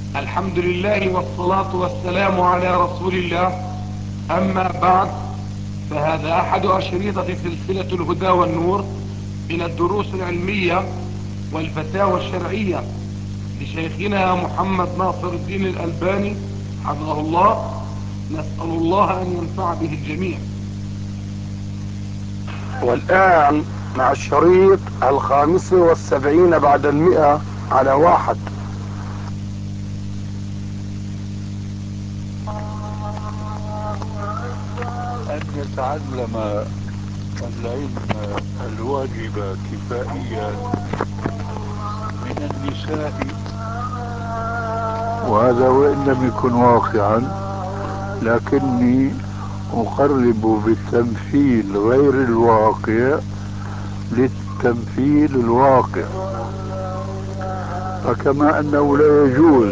الحمد لله والصلاة والسلام على رسول الله. أما بعد، فهذا أحد أشريطة سلسلة الهدى والنور من الدروس العلمية والفتاوى الشرعية لشيخنا محمد ناصر الدين الألباني حفظه الله. نسأل الله أن ينفع به الجميع. والآن مع الشريط 75 بعد 100 على 1. أن يتعلم العلم الواجب كفائيا من النساء، وهذا وإن لم يكن واقعا، لكني أقرب بالتمثيل غير الواقع للتمثيل الواقع. فكما أنه لا يجوز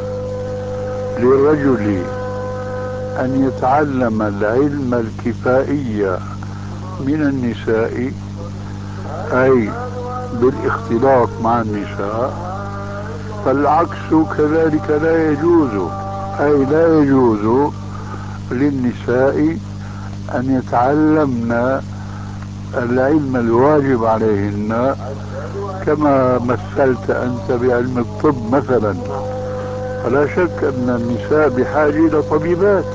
للرجل أن يتعلم العلم الكفائي من النساء، أي بالاختلاط مع النساء، فالعكس كذلك لا يجوز، أي لا يجوز للنساء أن يتعلمن العلم الواجب عليهن، كما مثلت أنت بعلم الطب مثلا. فلا شك أن النساء بحاجة إلى طبيبات،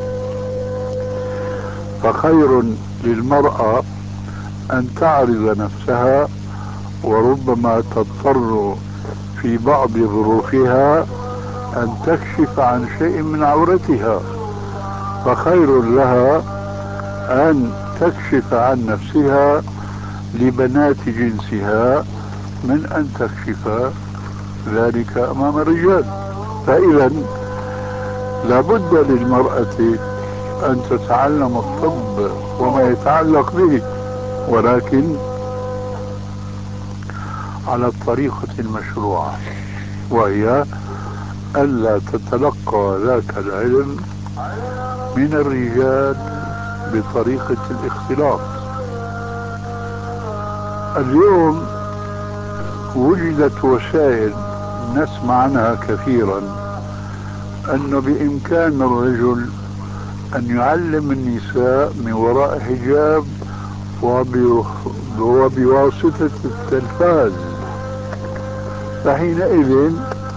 فخير للمرأة أن تعرض نفسها، وربما تضطر في بعض ظروفها أن تكشف عن شيء من عورتها، فخير لها أن تكشف عن نفسها لبنات جنسها من أن تكشف ذلك أمام الرجال. فإذا لابد للمرأة أن تتعلم الطب وما يتعلق به، ولكن على الطريقة المشروعة، وهي ألا تتلقى ذاك العلم من الرجال بطريقة الاختلاط. اليوم وجدت وسائل نسمع عنها كثيرا، أنه بإمكان الرجل أن يعلم النساء من وراء حجاب وبواسطة التلفاز، فحينئذ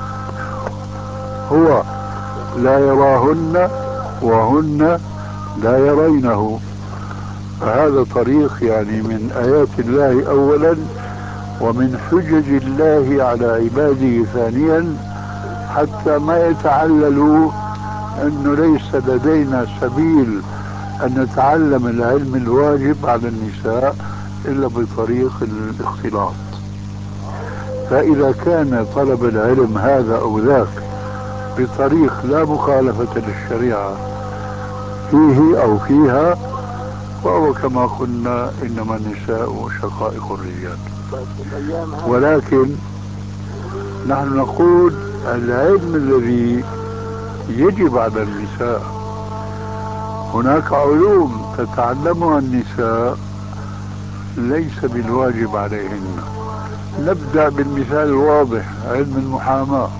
هو لا يراهن وهن لا يرينه. فهذا طريق يعني من آيات الله أولا، ومن حجج الله على عباده ثانيا، حتى ما يتعللوا أنه ليس لدينا سبيل أن نتعلم العلم الواجب على النساء إلا بطريق الاختلاط. فإذا كان طلب العلم هذا أو ذاك بطريق لا مخالفة للشريعة فيه أو فيها، فهو كما قلنا إنما النساء شقائق الرجال. ولكن نحن نقول العلم الذي يجب على النساء، هناك علوم تتعلمها النساء ليس بالواجب عليهن. نبدأ بالمثال الواضح، علم المحاماة.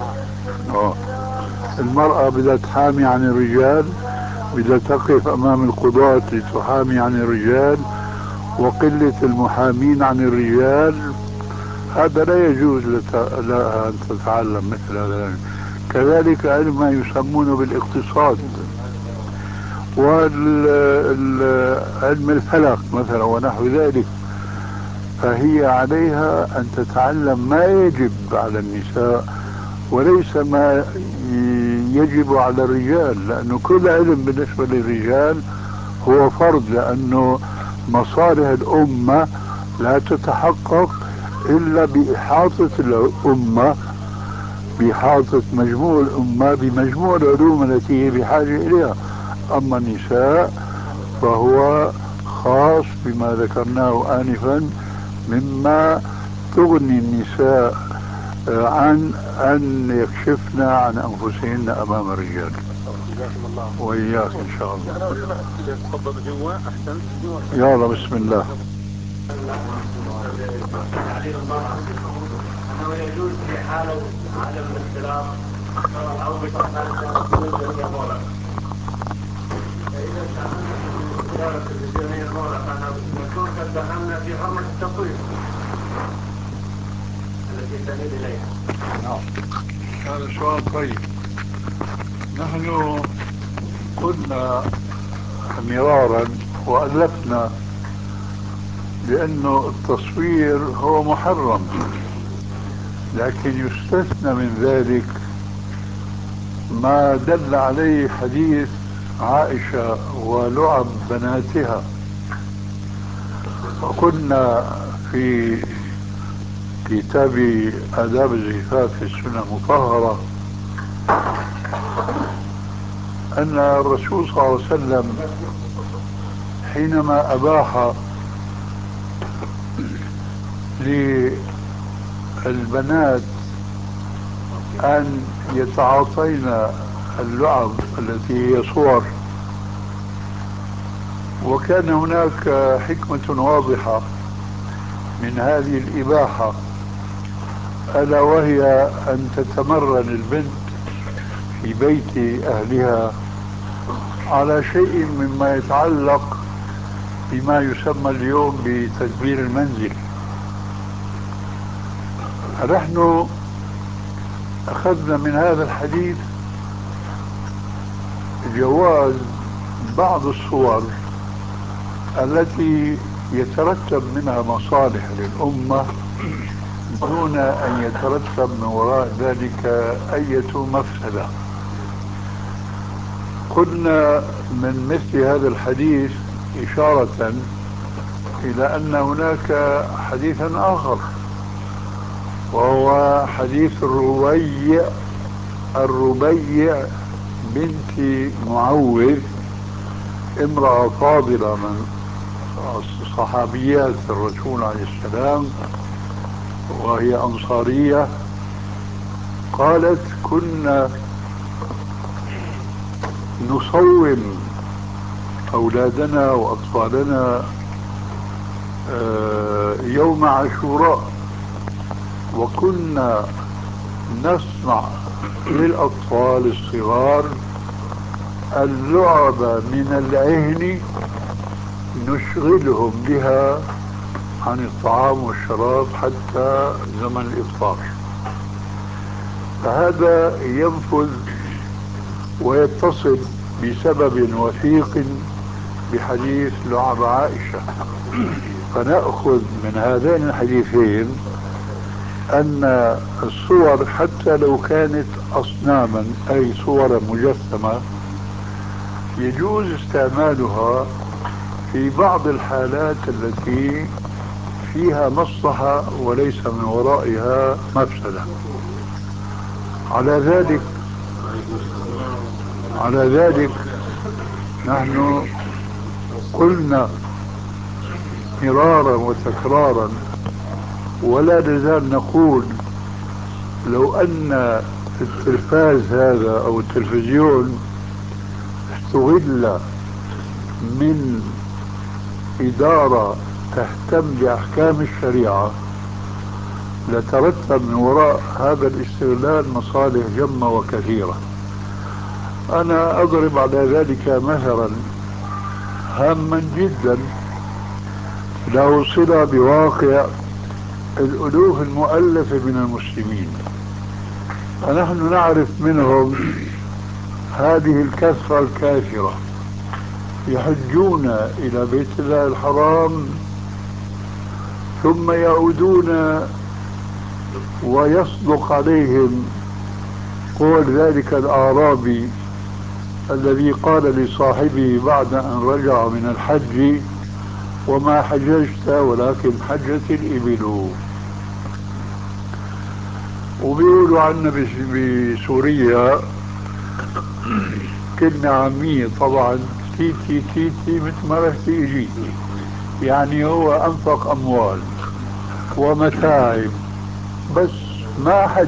المرأة بدها تحامي عن الرجال، بدها تقف أمام القضاة لتحامي عن الرجال، وقلة المحامين عن الرجال، هذا لا يجوز لها أن تتعلم مثل هذا. كذلك علم ما يسمونه بالاقتصاد، وعلم الفلك مثلا ونحو ذلك، فهي عليها أن تتعلم ما يجب على النساء وليس ما يجب على الرجال، لأنه كل علم بالنسبة للرجال هو فرض، لأنه مصالح الأمة لا تتحقق إلا بإحاطة الأمة، بإحاطة مجموع الأمة بمجموع العلوم التي هي بحاجة إليها. أما النساء فهو خاص بما ذكرناه آنفا، مما تغني النساء عن أن يكشفن عن أنفسهن أمام الرجال. وإياك إن شاء الله. يلا بسم الله. تعليم المرأة أنه يجوز في حالة عدم الاختلاط فإذا استعملنا في الزيارة التلفزيونية الأولى فنكون قد دخلنا في حرمة التصوير التي تميل إليها. نعم، هذا سؤال طيب. نحن قلنا مرارا وألفنا بأنه التصوير هو محرم، لكن يستثنى من ذلك ما دل عليه حديث عائشة ولعب بناتها. وكنا في كتاب آداب الزفاف في السنة المطهرة أن الرسول صلى الله عليه وسلم حينما أباح للبنات أن يتعاطين اللعب التي هي صور، وكان هناك حكمة واضحة من هذه الإباحة، ألا وهي أن تتمرن البنت في بيت أهلها على شيء مما يتعلق بما يسمى اليوم بتدبير المنزل. نحن أخذنا من هذا الحديث جواز بعض الصور التي يترتب منها مصالح للأمة دون أن يترتب من وراء ذلك أي مفسدة. قلنا من مثل هذا الحديث إشارة إلى أن هناك حديثا آخر، وهو حديث الربيع بنت معوذ، امرأة فاضلة من صحابيات الرسول عليه السلام، وهي أنصارية. قالت: كنا نصوم أولادنا وأطفالنا يوم عاشوراء، وكنا نصنع للأطفال الصغار اللعب من العهن نشغلهم بها عن الطعام والشراب حتى زمن الإفطار. فهذا ينفذ ويتصل بسبب وثيق بحديث لعب عائشة. فنأخذ من هذين الحديثين أن الصور حتى لو كانت أصناما أي صورا مجسمة يجوز استعمالها في بعض الحالات التي فيها مصلحة وليس من ورائها مفسدة. على ذلك نحن قلنا مرارا وتكرارا ولا نزال نقول: لو أن التلفاز هذا أو التلفزيون استغل من إدارة تهتم بأحكام الشريعة لترتب من وراء هذا الاستغلال مصالح جمة وكثيرة. أنا أضرب على ذلك مثلا هاما جدا له صلة بواقع الألوف المؤلفة من المسلمين. فنحن نعرف منهم هذه الكثرة الكافرة يحجون إلى بيت الله الحرام ثم يعودون ويصدق عليهم قول ذلك الأعرابي الذي قال لصاحبه بعد أن رجع من الحج: وما حججت ولكن حجت الإبل. وبيقولوا عنا بسوريا كلمة عامية طبعا: تيتي تيتي مثل ما رحتي اجيتي، يعني هو أنفق أموال ومتاعب بس ما حج.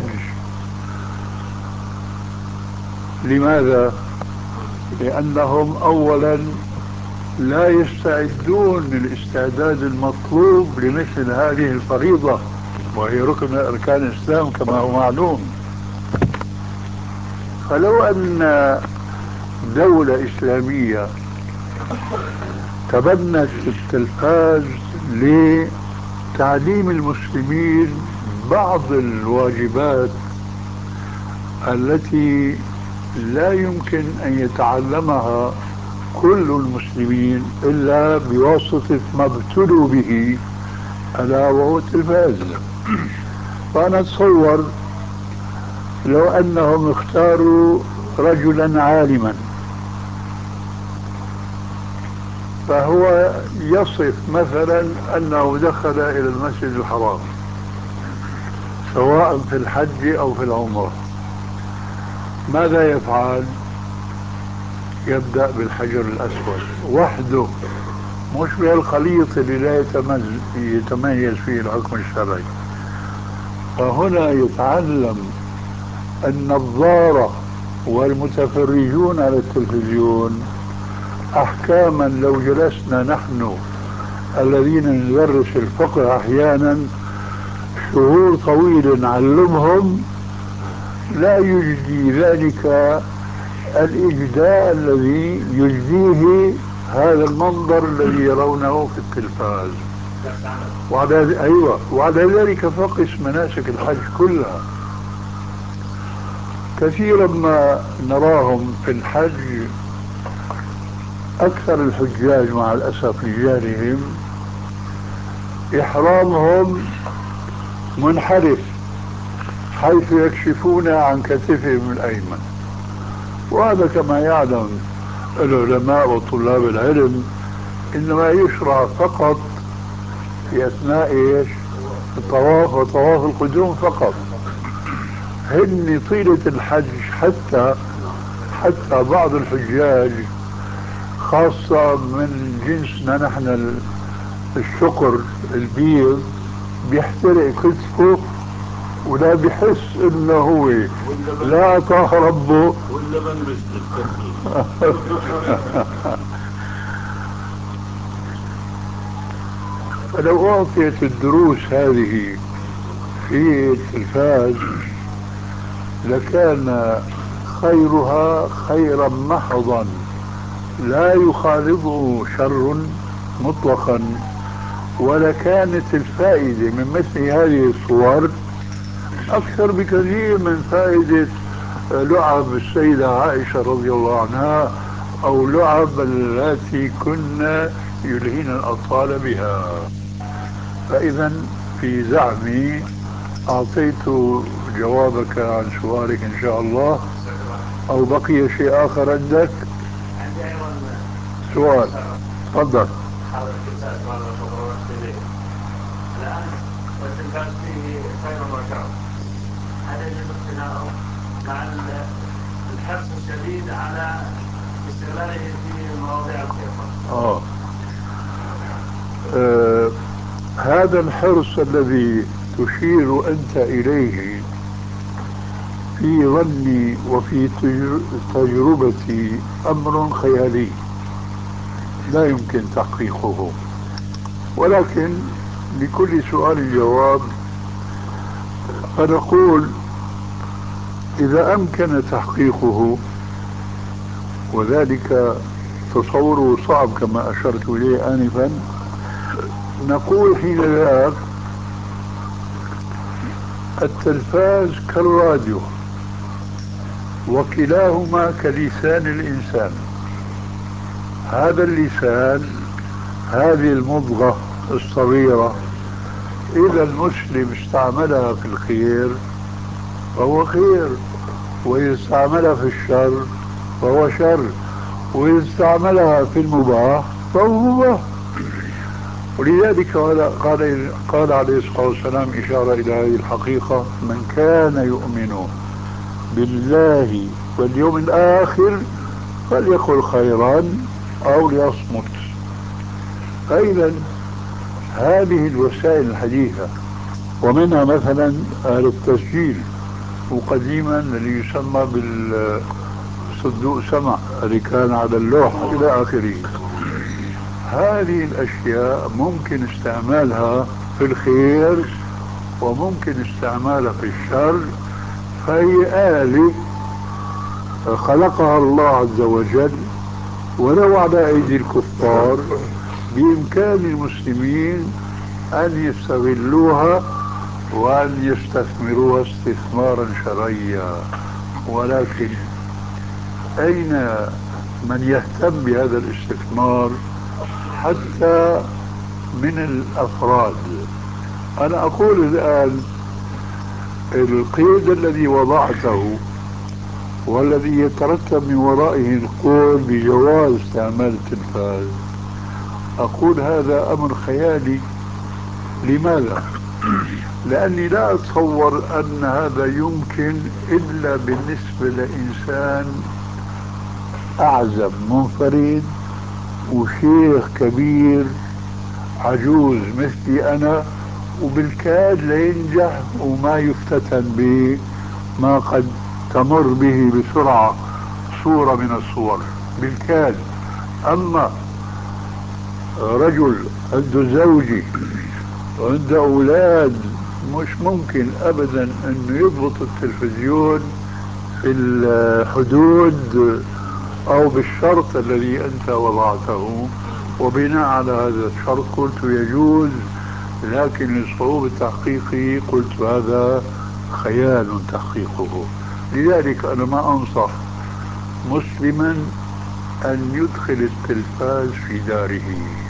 لماذا؟ لأنهم أولا لا يستعدون للاستعداد المطلوب لمثل هذه الفريضة، وهي ركن من أركان الإسلام كما هو معلوم. فلو أن دولة إسلامية تبنت التلفاز لتعليم المسلمين بعض الواجبات التي لا يمكن أن يتعلمها كل المسلمين إلا بواسطة ما ابتلوا به، ألا وهو التلفاز. فأنا أتصور لو أنهم اختاروا رجلا عالما فهو يصف مثلا أنه دخل إلى المسجد الحرام سواء في الحج أو في العمرة، ماذا يفعل؟ يبدأ بالحجر الأسود وحده، مش بالخليط اللي لا يتميز فيه الحكم الشرعي. فهنا يتعلم النظارة والمتفرجون على التلفزيون أحكاما لو جلسنا نحن الذين ندرس الفقه أحيانا شهور طويلة نعلمهم لا يجدي ذلك الإجداء الذي يجديه هذا المنظر الذي يرونه في التلفاز. وعلى ذلك فقس مناسك الحج كلها. كثيرا ما نراهم في الحج أكثر الحجاج مع الأسف لجهلهم إحرامهم منحرف حيث يكشفون عن كتفهم الأيمن، وهذا كما يعلم العلماء وطلاب العلم إنما يشرع فقط في أثناء الطواف وطواف القدوم فقط. هن طيلة الحج حتى بعض الحجاج خاصة من جنسنا نحن الشقر البيض بيحترق كتفه ولا بيحس انه هو لا طاه ربه واللبن مسلم. فلو أعطيت الدروس هذه في التلفاز لكان خيرها خيرا محضا لا يخالطه شر مطلقا، ولكانت الفائدة من مثل هذه الصور أكثر بكثير من فائدة لعب السيدة عائشة رضي الله عنها أو لعب التي كنا يلهين الأطفال بها. فإذا في زعمي أعطيت جوابك عن سؤالك إن شاء الله، أو بقي شيء آخر عندك؟ عندي أيضا سؤال، تفضل. الآن والتلفاز فيه خير وشر، هل يجب اقتناؤه مع الحرص الشديد على استغلاله في مواضيع الخير؟ هذا الحرص الذي تشير أنت إليه في ظني وفي تجربتي أمر خيالي لا يمكن تحقيقه، ولكن لكل سؤال جواب. فنقول إذا أمكن تحقيقه، وذلك تصوره صعب كما أشرت إليه آنفا، نقول حين ذاك التلفاز كالراديو وكلاهما كلسان الإنسان. هذا اللسان، هذه المضغة الصغيرة، إذا المسلم استعملها في الخير فهو خير، وإذا استعملها في الشر فهو شر، وإذا استعملها في المباح فهو مباح. ولذلك قال عليه الصلاة والسلام إشارة إلى هذه الحقيقة: من كان يؤمن بالله واليوم الآخر فليقل خيرا أو ليصمت. فإذا هذه الوسائل الحديثة، ومنها مثلا التسجيل، وقديما اللي يسمى بالصندوق سمع اللي كان على اللوح إلى آخره، هذه الأشياء ممكن استعمالها في الخير وممكن استعمالها في الشر. فهي آلة خلقها الله عز وجل، ولو على أيدي الكفار بإمكان المسلمين أن يستغلوها وأن يستثمروها استثمارا شرعيا. ولكن أين من يهتم بهذا الاستثمار حتى من الأفراد؟ أنا أقول الآن القيد الذي وضعته والذي يترتب من ورائه القول بجواز استعمال التلفاز، أقول هذا أمر خيالي. لماذا؟ لأني لا أتصور أن هذا يمكن إلا بالنسبة لإنسان أعزب منفرد وشيخ كبير عجوز مثلي أنا، وبالكاد لينجح وما يفتتن بما قد تمر به بسرعة صورة من الصور بالكاد. أما رجل عنده زوجي وعنده أولاد مش ممكن أبدا أنه يضبط التلفزيون في الحدود أو بالشرط الذي أنت وضعته، وبناء على هذا الشرط قلت يجوز، لكن لصعوبة تحقيقه قلت هذا خيال تحقيقه. لذلك أنا ما أنصح مسلما أن يدخل التلفاز في داره،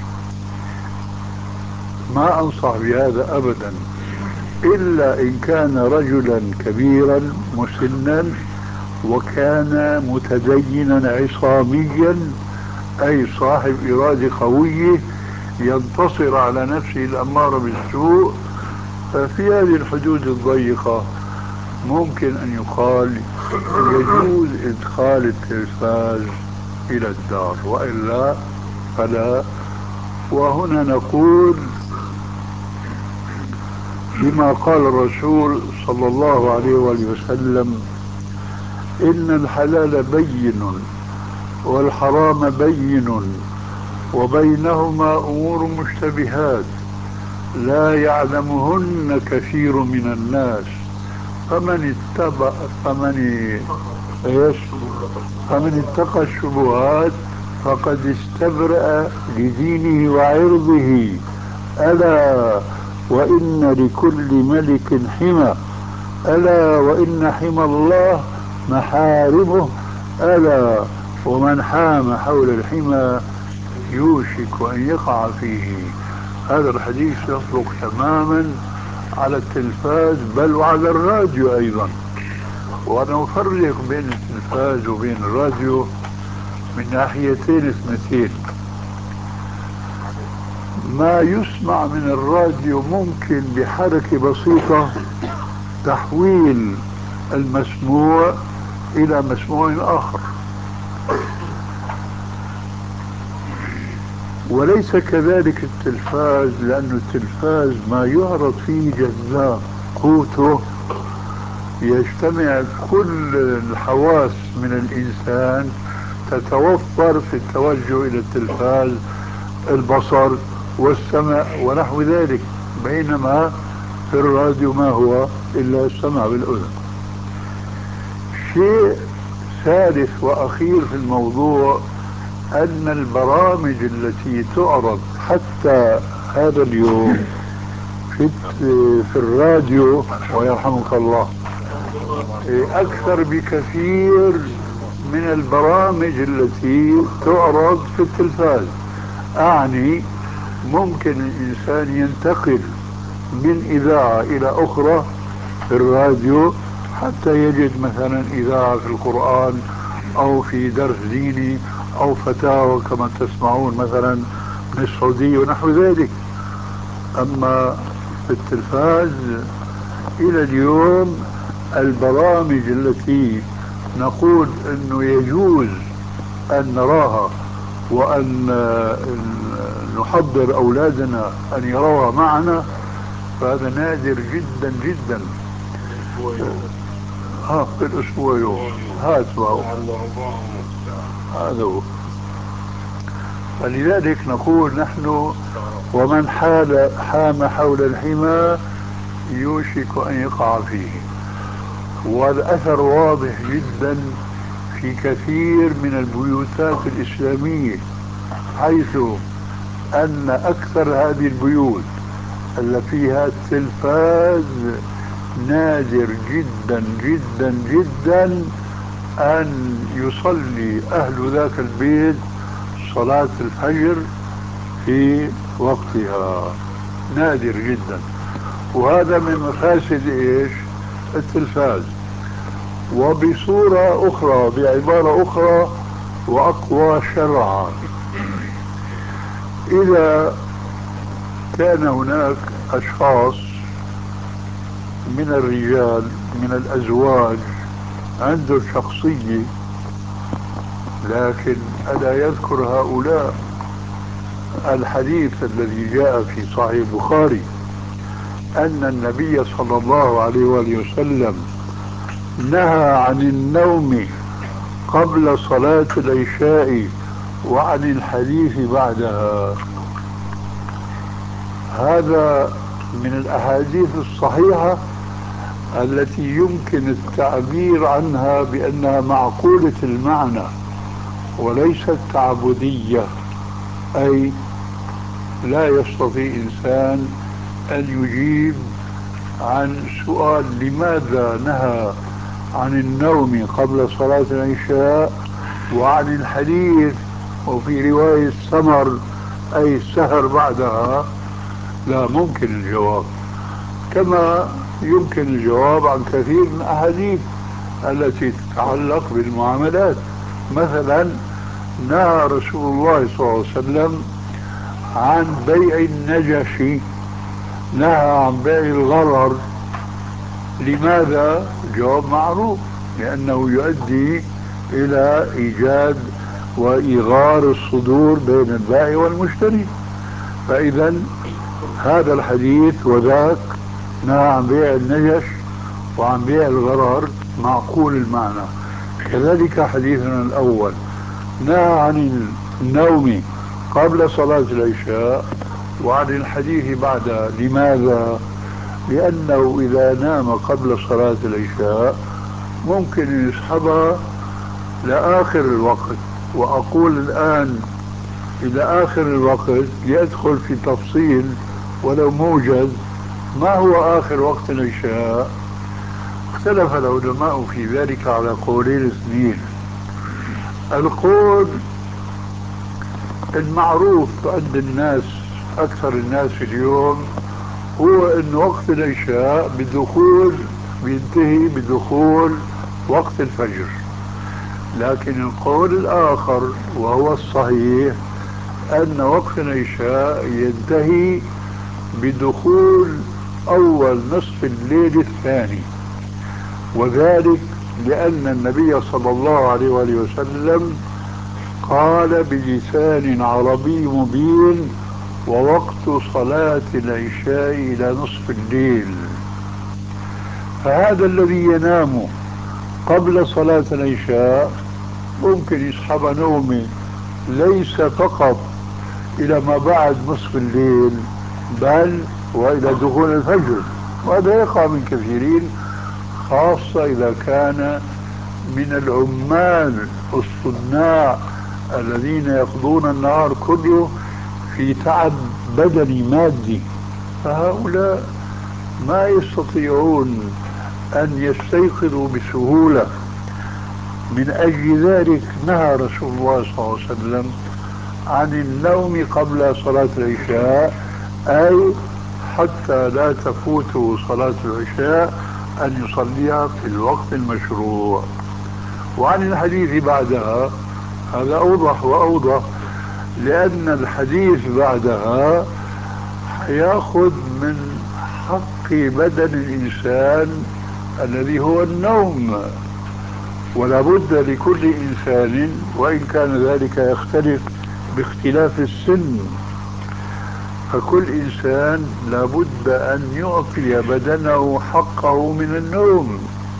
ما أنصح بهذا أبدا، إلا إن كان رجلا كبيرا مسنا وكان متدينا عصاميا، أي صاحب إرادة قوية ينتصر على نفسه الأمارة بالسوء. ففي هذه الحدود الضيقة ممكن أن يقال يجوز إدخال التلفاز إلى الدار، وإلا فلا. وهنا نقول بما قال الرسول صلى الله عليه وآله وسلم: إن الحلال بين والحرام بين وبينهما أمور مشتبهات لا يعلمهن كثير من الناس، فمن اتقى الشبهات فقد استبرأ لدينه وعرضه. ألا وإن لكل ملك حمى، ألا وإن حمى الله محارمه، ألا ومن حام حول الحمى يوشك أن يقع فيه. هذا الحديث يطلق تماما على التلفاز بل وعلى الراديو أيضا. وأنا أفرق بين التلفاز وبين الراديو من ناحيتين اثنتين. ما يسمع من الراديو ممكن بحركة بسيطة تحويل المسموع إلى مسموع آخر، وليس كذلك التلفاز، لأن التلفاز ما يعرض فيه جذاب قوته يجتمع كل الحواس من الإنسان تتوفر في التوجه إلى التلفاز، البصر والسمع ونحو ذلك، بينما في الراديو ما هو إلا السمع بالأذن. شيء ثالث وأخير في الموضوع أن البرامج التي تعرض حتى هذا اليوم في الراديو ويرحمك الله أكثر بكثير من البرامج التي تعرض في التلفاز. أعني ممكن الإنسان ينتقل من إذاعة إلى أخرى في الراديو حتى يجد مثلا إذاعة في القرآن أو في درس ديني أو فتاوى كما تسمعون مثلا من السعودية ونحو ذلك. أما في التلفاز إلى اليوم البرامج التي نقول أنه يجوز أن نراها وأن نحضر أولادنا أن يروها معنا فهذا نادر جدا جدا. في الأسبوع يوم هذا هو. فلذلك نقول نحن: ومن حام حول الحمى يوشك أن يقع فيه. والأثر واضح جدا في كثير من البيوتات الإسلامية، حيث أن أكثر هذه البيوت اللي فيها التلفاز نادر جدا جدا جدا أن يصلي أهل ذاك البيت صلاة الفجر في وقتها، نادر جدا. وهذا من مفاسد إيش؟ التلفاز. وبصورة أخرى، بعبارة أخرى وأقوى شرعا، إذا كان هناك أشخاص من الرجال من الأزواج عنده شخصية، لكن ألا يذكر هؤلاء الحديث الذي جاء في صحيح البخاري أن النبي صلى الله عليه وآله وسلم نهى عن النوم قبل صلاة العشاء وعن الحديث بعدها. هذا من الأحاديث الصحيحة التي يمكن التعبير عنها بأنها معقولة المعنى وليست تعبدية، أي لا يستطيع إنسان أن يجيب عن سؤال لماذا نهى عن النوم قبل صلاة العشاء وعن الحديث وفي رواية سمر أي السهر بعدها. لا ممكن الجواب، كما يمكن الجواب عن كثير من الأحاديث التي تتعلق بالمعاملات. مثلا نهى رسول الله صلى الله عليه وسلم عن بيع النجش، نهى عن بيع الغرر. لماذا؟ جواب معروف، لأنه يؤدي إلى إيجاد وإيغار الصدور بين البائع والمشتري. فإذا هذا الحديث وذاك نهى عن بيع النجش وعن بيع الغرر معقول المعنى. كذلك حديثنا الأول نهى عن النوم قبل صلاة العشاء وعن الحديث بعدها. لماذا؟ لأنه إذا نام قبل صلاة العشاء ممكن يسحبها لآخر الوقت، وأقول الآن إلى آخر الوقت يدخل في تفصيل ولو موجز. ما هو آخر وقت العشاء؟ اختلف العلماء في ذلك على قولين اثنين. القول المعروف عند الناس، أكثر الناس اليوم، هو أن وقت العشاء بينتهي بدخول وقت الفجر. لكن القول الآخر وهو الصحيح أن وقت العشاء ينتهي بدخول أول نصف الليل الثاني، وذلك لأن النبي صلى الله عليه وآله وسلم قال بلسان عربي مبين: ووقت صلاة العشاء إلى نصف الليل. فهذا الذي ينام قبل صلاة العشاء ممكن يسحب نومه ليس فقط إلى ما بعد نصف الليل بل وإلى دخول الفجر، وهذا يقع من كثيرين، خاصة إذا كان من العمال الصناع الذين يقضون النهار كله في تعب بدني مادي. فهؤلاء ما يستطيعون أن يستيقظوا بسهولة. من أجل ذلك نهى رسول الله صلى الله عليه وسلم عن النوم قبل صلاة العشاء، أي حتى لا تفوته صلاة العشاء أن يصليها في الوقت المشروع. وعن الحديث بعدها هذا أوضح وأوضح، لأن الحديث بعدها يأخذ من حق بدن الإنسان الذي هو النوم، ولا بد لكل إنسان، وإن كان ذلك يختلف باختلاف السن، فكل إنسان لا بد أن يعطي بدنه حقه من النوم.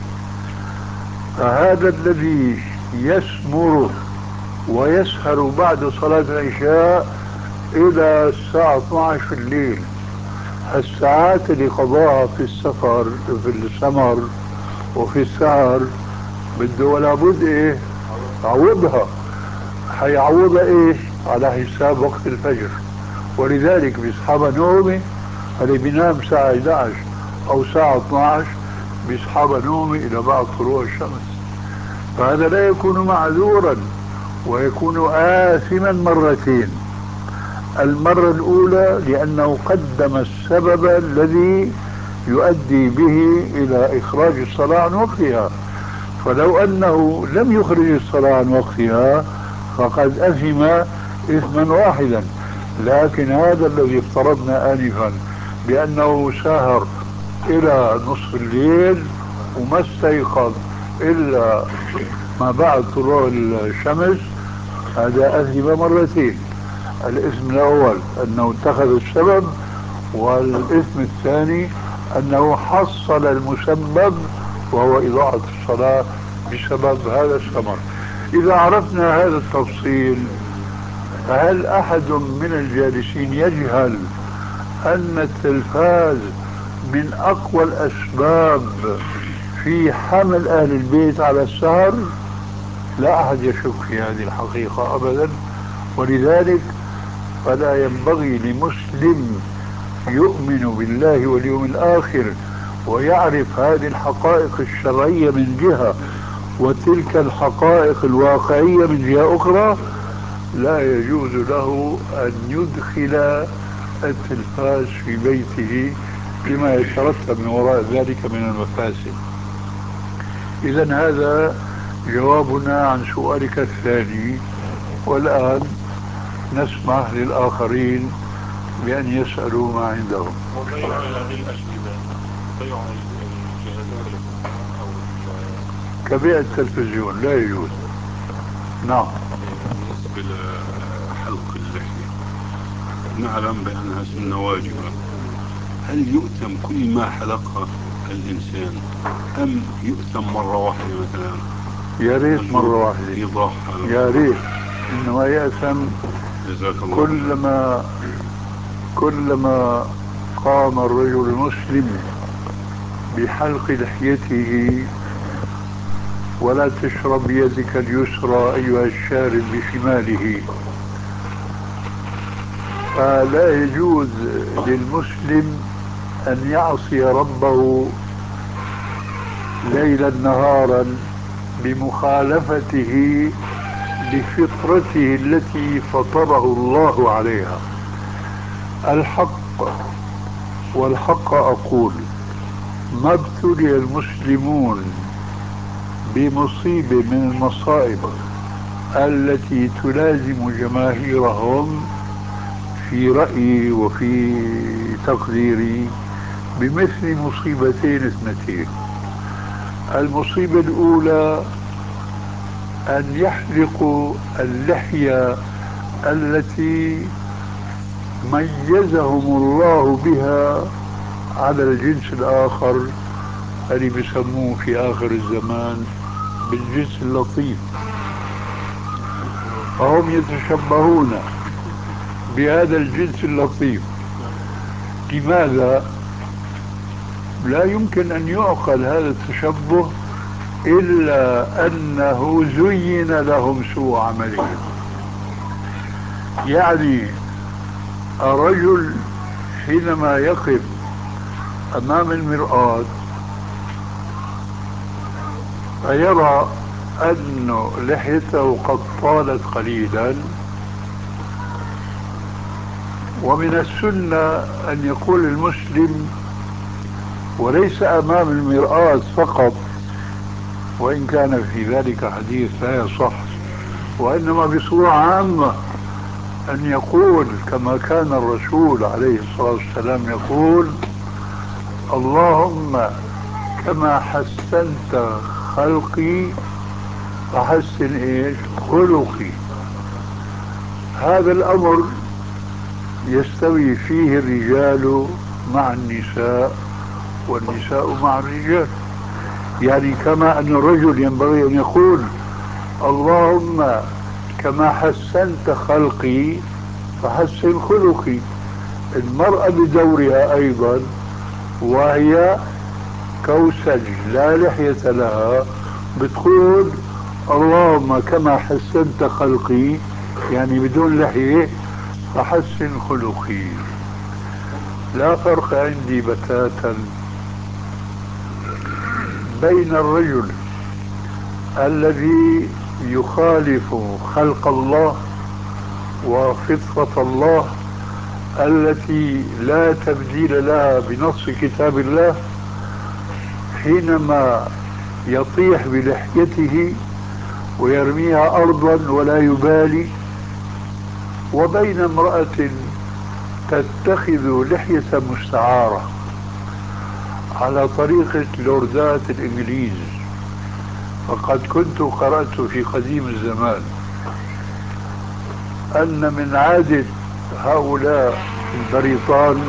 فهذا الذي يسمر ويسهر بعد صلاة العشاء إلى الساعة 12 في الليل، الساعات اللي قضاها في السفر في السمر وفي السهر بده ولا بد عوضها. حيعوضها ايش؟ على حساب وقت الفجر. ولذلك بيصحى نومه، اللي بينام الساعة 11 او الساعة 12 بيصحى نومه الى بعد طلوع الشمس. فهذا لا يكون معذورا ويكون آثما مرتين. المرة الأولى لأنه قدم السبب الذي يؤدي به إلى إخراج الصلاة عن وقتها، فلو أنه لم يخرج الصلاة عن وقتها فقد أثم إثما واحدا. لكن هذا الذي افترضنا آنفا بأنه سهر إلى نصف الليل وما استيقظ إلا ما بعد طلوع الشمس، هذا أثم مرتين. الإثم الأول أنه اتخذ السبب، والإثم الثاني أنه حصل المسبب وهو إضاعة الصلاة بسبب هذا الثمر. إذا عرفنا هذا التفصيل، فهل أحد من الجالسين يجهل أن التلفاز من أقوى الأسباب في حمل أهل البيت على السهر؟ لا أحد يشك في هذه الحقيقة أبدا. ولذلك فلا ينبغي لمسلم يؤمن بالله واليوم الآخر ويعرف هذه الحقائق الشرعية من جهة وتلك الحقائق الواقعية من جهة أخرى، لا يجوز له أن يدخل التلفاز في بيته لما يترتب من وراء ذلك من المفاسد. إذن هذا جوابنا عن سؤالك الثاني. والآن نسمح للآخرين بأن يسألوا ما عندهم. وبيع هذه الأجهزة، بيع الجهاز التلفزيون أو كبيع التلفزيون لا يجوز. نعم. بالنسبة لحلق اللحية، نعلم بأنها سنة واجبة، هل يؤتم كل ما حلقها الإنسان أم يؤتم مرة واحدة مثلا؟ يا ريت مرة واحدة، إيضاح يا ريت. إنما يأثم كلما قام الرجل المسلم بحلق لحيته. ولا تشرب بيدك اليسرى أيها الشارب بشماله. فلا يجوز للمسلم أن يعصي ربه ليلا نهارا بمخالفته لفطرته التي فطره الله عليها. والحق أقول ما ابتلي المسلمون بمصيبة من المصائب التي تلازم جماهيرهم في رأيي وفي تقديري بمثل مصيبتين اثنتين. المصيبة الأولى أن يحلقوا اللحية التي ميزهم الله بها على الجنس الآخر اللي بيسموه في آخر الزمان بالجنس اللطيف. فهم يتشبهون بهذا الجنس اللطيف. لماذا؟ لا يمكن أن يعقل هذا التشبه إلا أنه زين لهم سوء عملهم. يعني الرجل حينما يقف أمام المرآة فيرى أن لحيته قد طالت قليلا، ومن السنة أن يقول المسلم، وليس أمام المرآة فقط وإن كان في ذلك حديث لا يصح، وإنما بصورة عامة أن يقول كما كان الرسول عليه الصلاة والسلام يقول: اللهم كما حسنت خلقي فحسن إيش خلقي. هذا الأمر يستوي فيه الرجال مع النساء والنساء مع الرجال. يعني كما أن الرجل ينبغي أن يقول: اللهم كما حسنت خلقي فحسن خلقي. المرأة بدورها أيضا، وهي كوسج لا لحية لها، بتقول: اللهم اللهم كما حسنت خلقي يعني بدون لحية فحسن خلقي. لا فرق عندي بتاتا بين الرجل الذي يخالف خلق الله وفطرة الله التي لا تبديل لها بنص كتاب الله حينما يطيح بلحيته ويرميها أرضا ولا يبالي، وبين امرأة تتخذ لحية مستعارة على طريقة لوردات الإنجليز. فقد كنت قرأت في قديم الزمان أن من عادة هؤلاء البريطان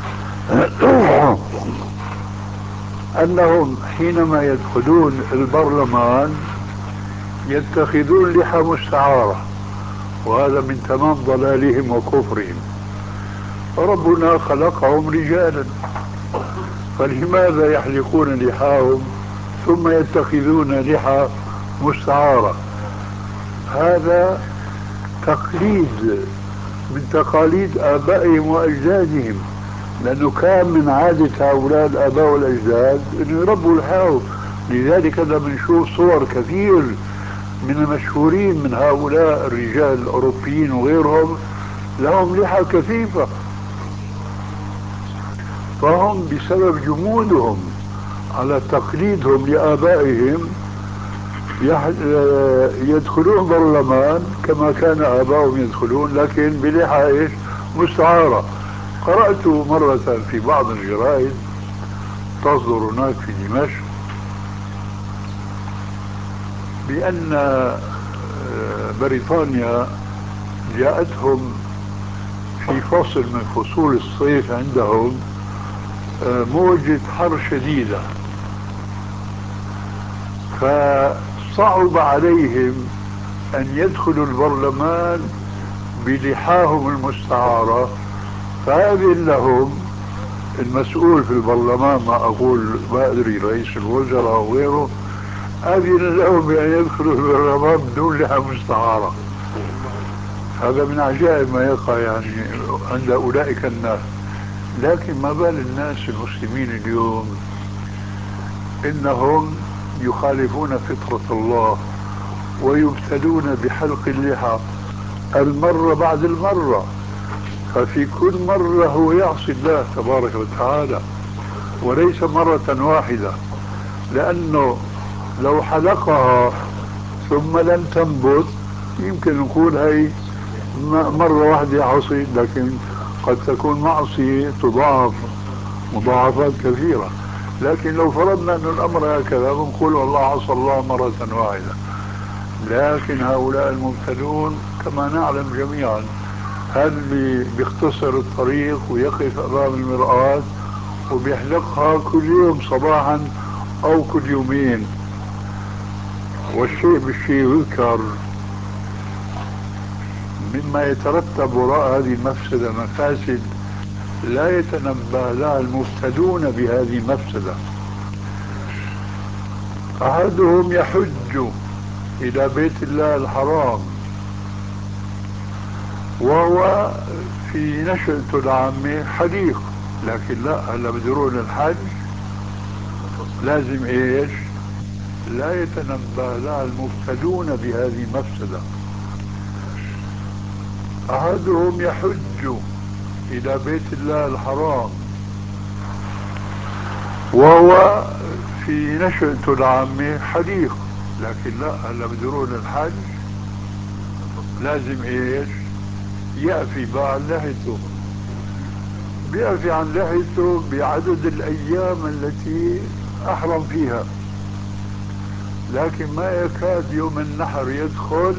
أنهم حينما يدخلون البرلمان يتخذون لحى مستعارة، وهذا من تمام ضلالهم وكفرهم. ربنا خلقهم رجالا، فلماذا يحلقون لحاهم ثم يتخذون لحى مستعارة؟ هذا تقليد من تقاليد آبائهم وأجدادهم، لأنه كان من عادة هؤلاء الآباء والأجداد أنه يربوا لحاهم. لذلك هذا بنشوف صور كثير من المشهورين من هؤلاء الرجال الأوروبيين وغيرهم لهم لحى كثيفة، فهم بسبب جمودهم على تقليدهم لآبائهم يدخلون برلمان كما كان آبائهم يدخلون، لكن بلحى إيش؟ مستعارة. قرأت مرة في بعض الجرائد تصدر هناك في دمشق بأن بريطانيا جاءتهم في فصل من فصول الصيف عندهم موجة حر شديدة، فصعب عليهم أن يدخلوا البرلمان بلحاهم المستعارة، فأذن لهم المسؤول في البرلمان، ما أقول ما أدري رئيس الوزراء أو غيره، أذن لهم بأن يدخلوا البرلمان بدون لحى مستعارة. هذا من عجائب ما يقع يعني عند أولئك الناس. لكن ما بال الناس المسلمين اليوم إنهم يخالفون فطرة الله ويبتلون بحلق اللحى المرة بعد المرة، ففي كل مرة هو يعصي الله تبارك وتعالى وليس مرة واحدة، لأنه لو حلقها ثم لم تنبت يمكن نقول هي مرة واحدة عصي، لكن قد تكون معصية تضاعف مضاعفات كثيرة. لكن لو فرضنا أن الأمر هكذا بنقول والله عصى الله مرة واحدة. لكن هؤلاء المبتلون كما نعلم جميعا هل بيختصر الطريق ويقف أمام المرآة وبيحلقها كل يوم صباحا أو كل يومين. والشيء بالشيء يذكر مما يترتب وراء هذه المفسدة مفاسد لا يتنبه لها المفتدون بهذه المفسدة. أحدهم يحج إلى بيت الله الحرام وهو في نشأته العامة حليق، لكن لا، هلا بده يروح للحج لازم ايش؟ لا يتنبه لها المفتدون بهذه المفسدة. أحدهم يحج إلى بيت الله الحرام وهو في نشأته العامة حليق، لكن لا، هلا بده يروح للحج لازم ايش؟ يأفي بقى عن لحيته، بيأفي عن لحيته بعدد الأيام التي أحرم فيها، لكن ما يكاد يوم النحر يدخل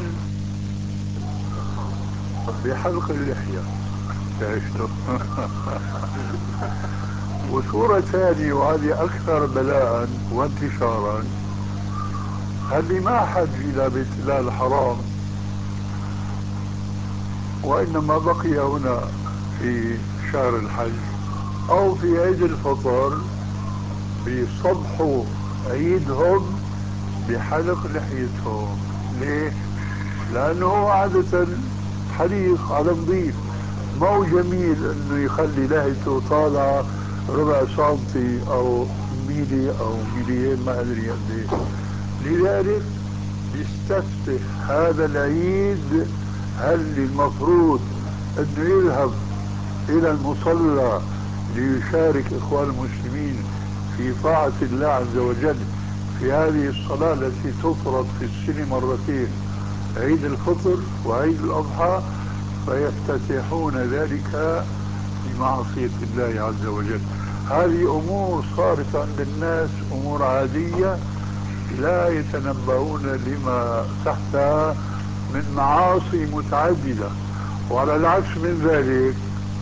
بحلق اللحية. عشته. وصورة ثانية وهذه أكثر بلاء وانتشارا، اللي ما حج إلى بيت الله الحرام وإنما بقي هنا في شهر الحج أو في عيد الفطر بيصبحوا عيدهم بحلق لحيتهم. ليه؟ لأنه هو عادة حريص على نظيف، ما هو جميل انه يخلي لحيته طالعة ربع سنتي او ميلي او ميليين ما ادري قد ايه. لذلك بيستفتح هذا العيد هل المفروض انه يذهب الى المصلى ليشارك اخوان المسلمين في طاعة الله عز وجل في هذه الصلاة التي تفرض في السنة مرتين، عيد الفطر وعيد الاضحى، فيفتتحون ذلك بمعصية الله عز وجل. هذه امور صارت عند الناس امور عادية لا يتنبهون لما تحتها من معاصي متعددة. وعلى العكس من ذلك،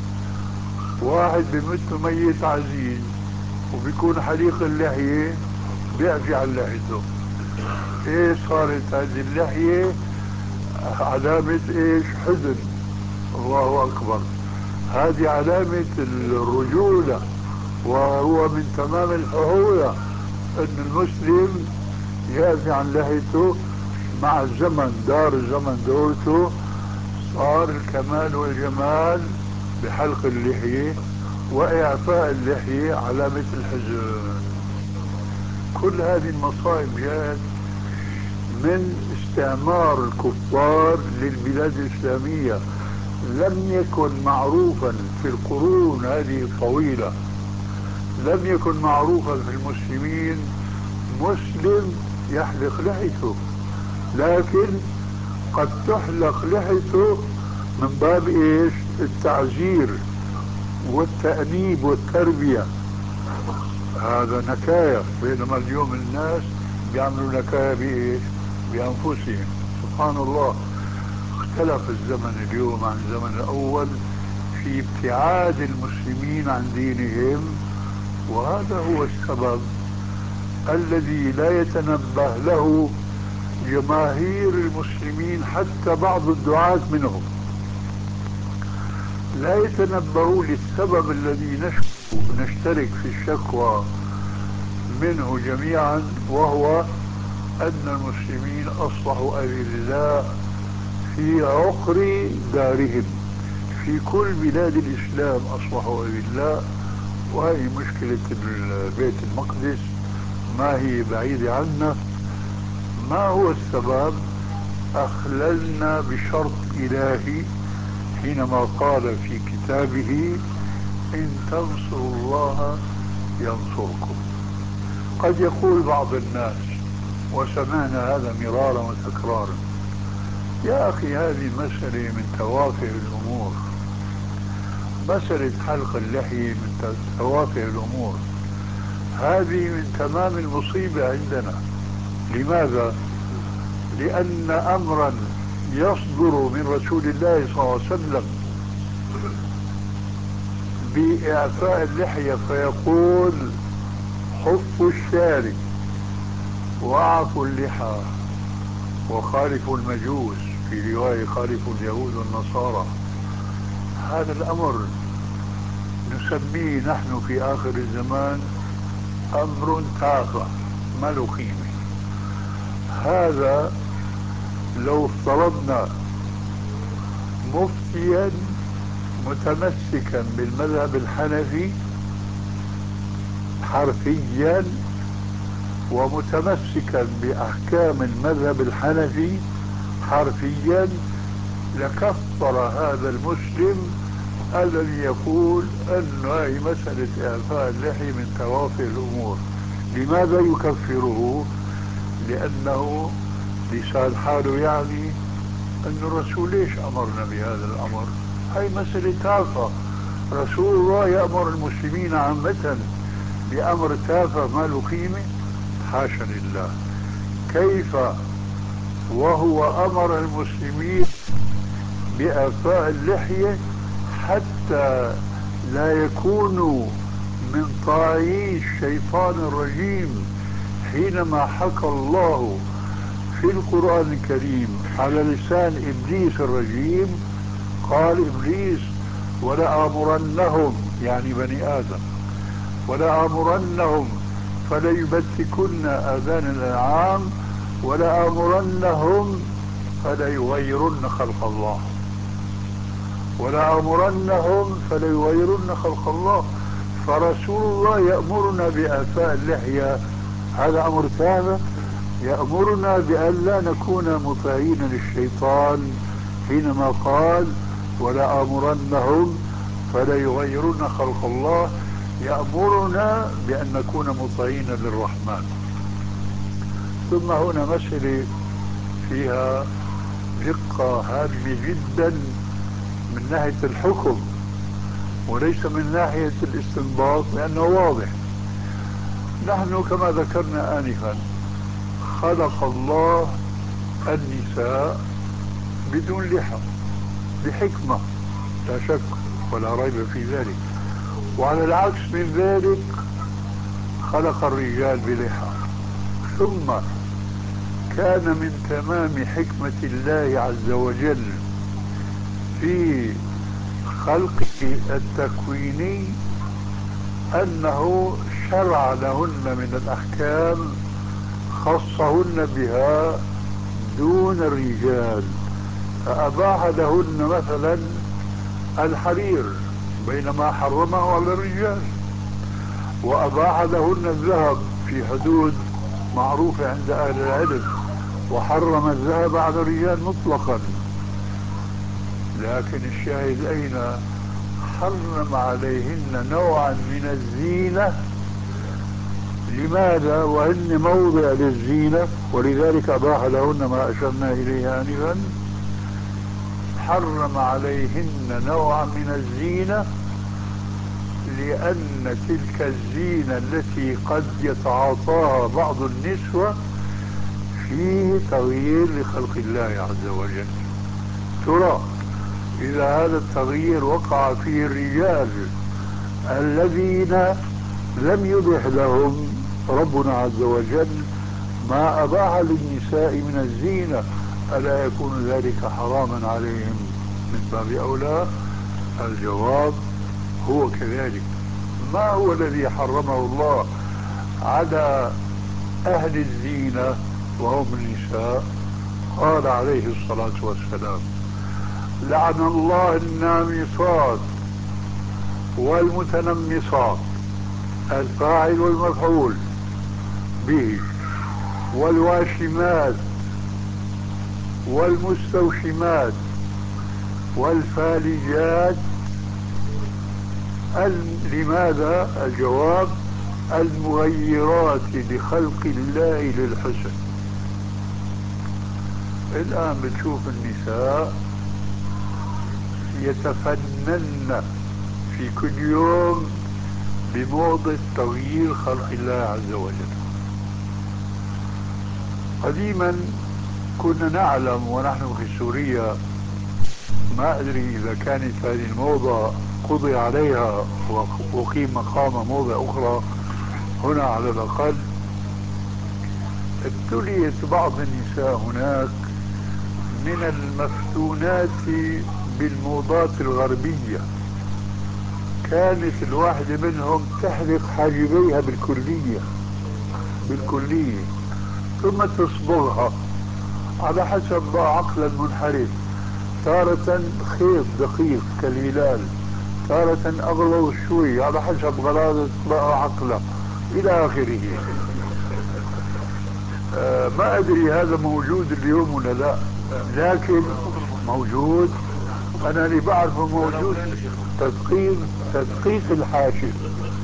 واحد بموت ميت عزيز وبيكون حليق اللحية بيعفي عن لحيته، ايش صارت هذه اللحية؟ علامة ايش؟ حزن. الله اكبر، هذه علامة الرجولة، وهو من تمام الفهولة ان المسلم يعفي عن لحيته. مع الزمن دار الزمن دورته، صار الكمال والجمال بحلق اللحية، وإعفاء اللحية علامة الحزن. كل هذه المصائب جاءت من استعمار الكفار للبلاد الإسلامية، لم يكن معروفا في القرون هذه الطويلة، لم يكن معروفا في المسلمين مسلم يحلق لحيته، لكن قد تحلق لحيته من باب ايش؟ التعزير والتأنيب والتربية، هذا نكاية. بينما اليوم الناس بيعملوا نكاية بايش؟ بأنفسهم. سبحان الله، اختلف الزمن اليوم عن الزمن الأول في ابتعاد المسلمين عن دينهم، وهذا هو السبب الذي لا يتنبه له جماهير المسلمين، حتى بعض الدعاة منهم لا يتنبهوا للسبب الذي نشترك في الشكوى منه جميعا، وهو أن المسلمين أصبحوا أذلاء في عقر دارهم. في كل بلاد الإسلام أصبحوا أذلاء، وهي مشكلة بيت المقدس ما هي بعيدة عنا. ما هو السبب؟ أخللنا بشرط إلهي حينما قال في كتابه إن تنصروا الله ينصركم. قد يقول بعض الناس، وسمعنا هذا مرارا وتكرارا، يا أخي هذه مسألة من توافه الأمور، مسألة حلق اللحية من توافه الأمور، هذه من تمام المصيبة عندنا. لماذا؟ لأن أمرا يصدر من رسول الله صلى الله عليه وسلم بإعفاء اللحية فيقول حفوا الشارب وأعفوا اللحى وخالفوا المجوس، في رواية خالفوا اليهود والنصارى، هذا الأمر نسميه نحن في آخر الزمان أمر تافه ما له قيمة. هذا لو افترضنا مفتيا متمسكا بالمذهب الحنفي حرفيا ومتمسكا بأحكام المذهب الحنفي حرفيا، لكفر هذا المسلم الذي يقول أن هذه مسألة إعفاء اللحية من توافه الأمور. لماذا يكفره؟ لأنه لسان حاله يعني أن الرسول ليش أمرنا بهذا الأمر؟ هاي مسألة تافهة، رسول الله يأمر المسلمين عامة بأمر تافه ما له قيمة؟ حاشا لله. كيف وهو أمر المسلمين بإعفاء اللحية حتى لا يكونوا من طاعي الشيطان الرجيم، حينما حكى الله في القرآن الكريم على لسان إبليس الرجيم، قال إبليس ولآمرنهم، يعني بني آدم، ولآمرنهم فليبتكن آذان الأنعام ولآمرنهم فليغيرن خلق الله، ولآمرنهم فليغيرن خلق الله. فرسول الله يأمرنا بإعفاء اللحية، هذا أمر تام. يأمرنا بأن لا نكون مطيعين للشيطان حينما قال ولآمرنهم فليغيرن خلق الله. يأمرنا بأن نكون مطيعين للرحمن. ثم هنا مسألة فيها دقة هامة جدا من ناحية الحكم وليس من ناحية الاستنباط، لأنه واضح. نحن كما ذكرنا آنفا خلق الله النساء بدون لحى بحكمة لا شك ولا ريب في ذلك، وعلى العكس من ذلك خلق الرجال بلحى. ثم كان من تمام حكمة الله عز وجل في خلقه التكويني أنه شرع لهن من الأحكام خصهن بها دون الرجال، فأباح لهن مثلا الحرير بينما حرمه على الرجال، وأباح لهن الذهب في حدود معروفة عند أهل العلم، وحرم الذهب على الرجال مطلقا. لكن الشاهد أين؟ حرم عليهن نوعا من الزينة. لماذا؟ وهن موضع للزينة، ولذلك أباح لهن ما أشرنا إليه آنفا. حرم عليهن نوعا من الزينة لأن تلك الزينة التي قد يتعاطاها بعض النسوة فيه تغيير لخلق الله عز وجل. ترى إذا هذا التغيير وقع فيه الرجال الذين لم يبح لهم ربنا عز وجل ما أباح للنساء من الزينة، ألا يكون ذلك حراما عليهم من باب أولى؟ الجواب هو كذلك. ما هو الذي حرمه الله على أهل الزينة وهم النساء؟ قال عليه الصلاة والسلام لعن الله النامصات والمتنمصات، الفاعل والمفعول به، والواشمات والمستوشمات والفالجات. لماذا؟ الجواب المغيرات لخلق الله للحسن. الآن بتشوف النساء يتفنن في كل يوم بموضة تغيير خلق الله عز وجل. قديما كنا نعلم ونحن في سوريا، ما أدري إذا كانت هذه الموضة قضي عليها وقيم مقام موضة أخرى هنا على الأقل. ابتليت بعض النساء هناك من المفتونات بالموضات الغربية. كانت الواحدة منهم تحلق حاجبيها بالكلية ثم تصبغها على حسب عقل المنحرف، تارة خيط دقيق كالهلال، تارة أغلظ شوي على حسب غلاظة عقله إلى آخره. ما أدري هذا موجود اليوم ولا لا، لكن موجود. أنا اللي بعرفه موجود تدقيق الحاشد.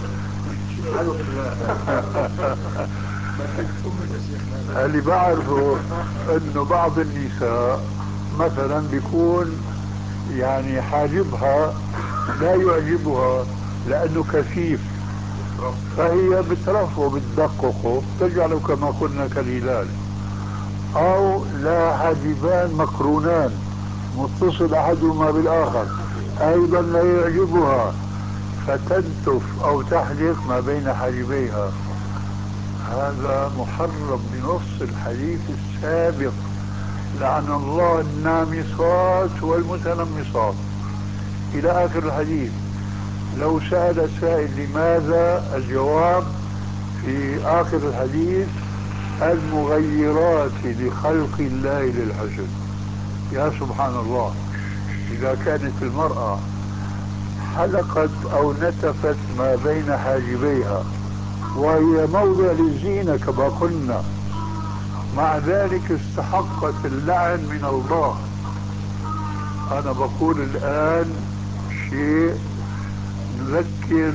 اللي بعرفه انه بعض النساء مثلا بيكون يعني حاجبها لا يعجبها لانه كثيف، فهي بترفعه بتدققه تجعله كما قلنا كالهلال، او لا حاجبان مقرونان متصل احدهما بالاخر ايضا لا يعجبها، فتنتف او تحلق ما بين حاجبيها. هذا محرم بنص الحديث السابق لعن الله النامصات والمتنمصات الى اخر الحديث. لو سأل سائل لماذا، الجواب في اخر الحديث المغيرات لخلق الله للحسن. يا سبحان الله، إذا كانت المرأة حلقت أو نتفت ما بين حاجبيها وهي موضع للزينة كما قلنا، مع ذلك استحقت اللعن من الله. أنا بقول الآن شيء نذكر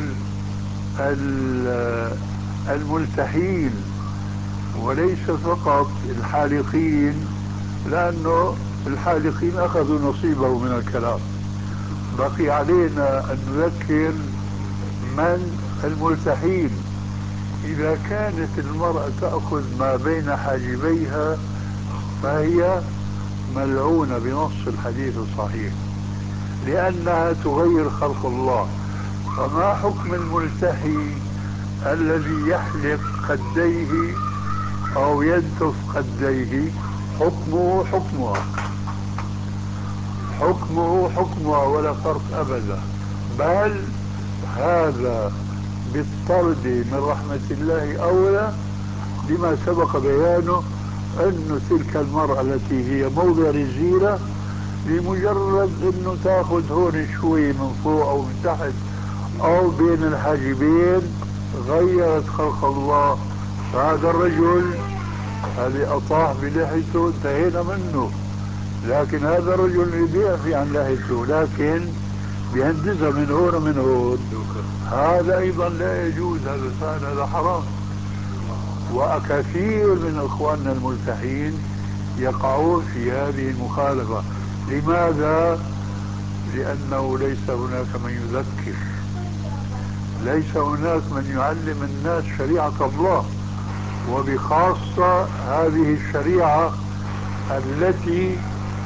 الملتحين وليس فقط الحالقين، لأنه الحالقين أخذوا نصيبهم من الكلام. بقي علينا أن نذكر من الملتحين. إذا كانت المرأة تأخذ ما بين حاجبيها فهي ملعونة بنص الحديث الصحيح، لأنها تغير خلق الله. فما حكم الملتحي الذي يحلق خديه أو ينتف خديه؟ حكمه حكمها ولا فرق أبدا، بل هذا بالطرد من رحمة الله أولى، لما سبق بيانه أن تلك المرأة التي هي موضع الزينة لمجرد أنه تأخذ هون شوي من فوق أو من تحت أو بين الحاجبين غيرت خلق الله. فهذا الرجل الذي أطاح بلحيته انتهينا منه، لكن هذا الرجل بيعفي عن لحيته لكن بيهندزها من هون ومن هون، هذا أيضا لا يجوز، هذا حرام. وكثير من إخواننا الملتحين يقعون في هذه المخالفة. لماذا؟ لأنه ليس هناك من يذكر، ليس هناك من يعلم الناس شريعة الله، وبخاصة هذه الشريعة التي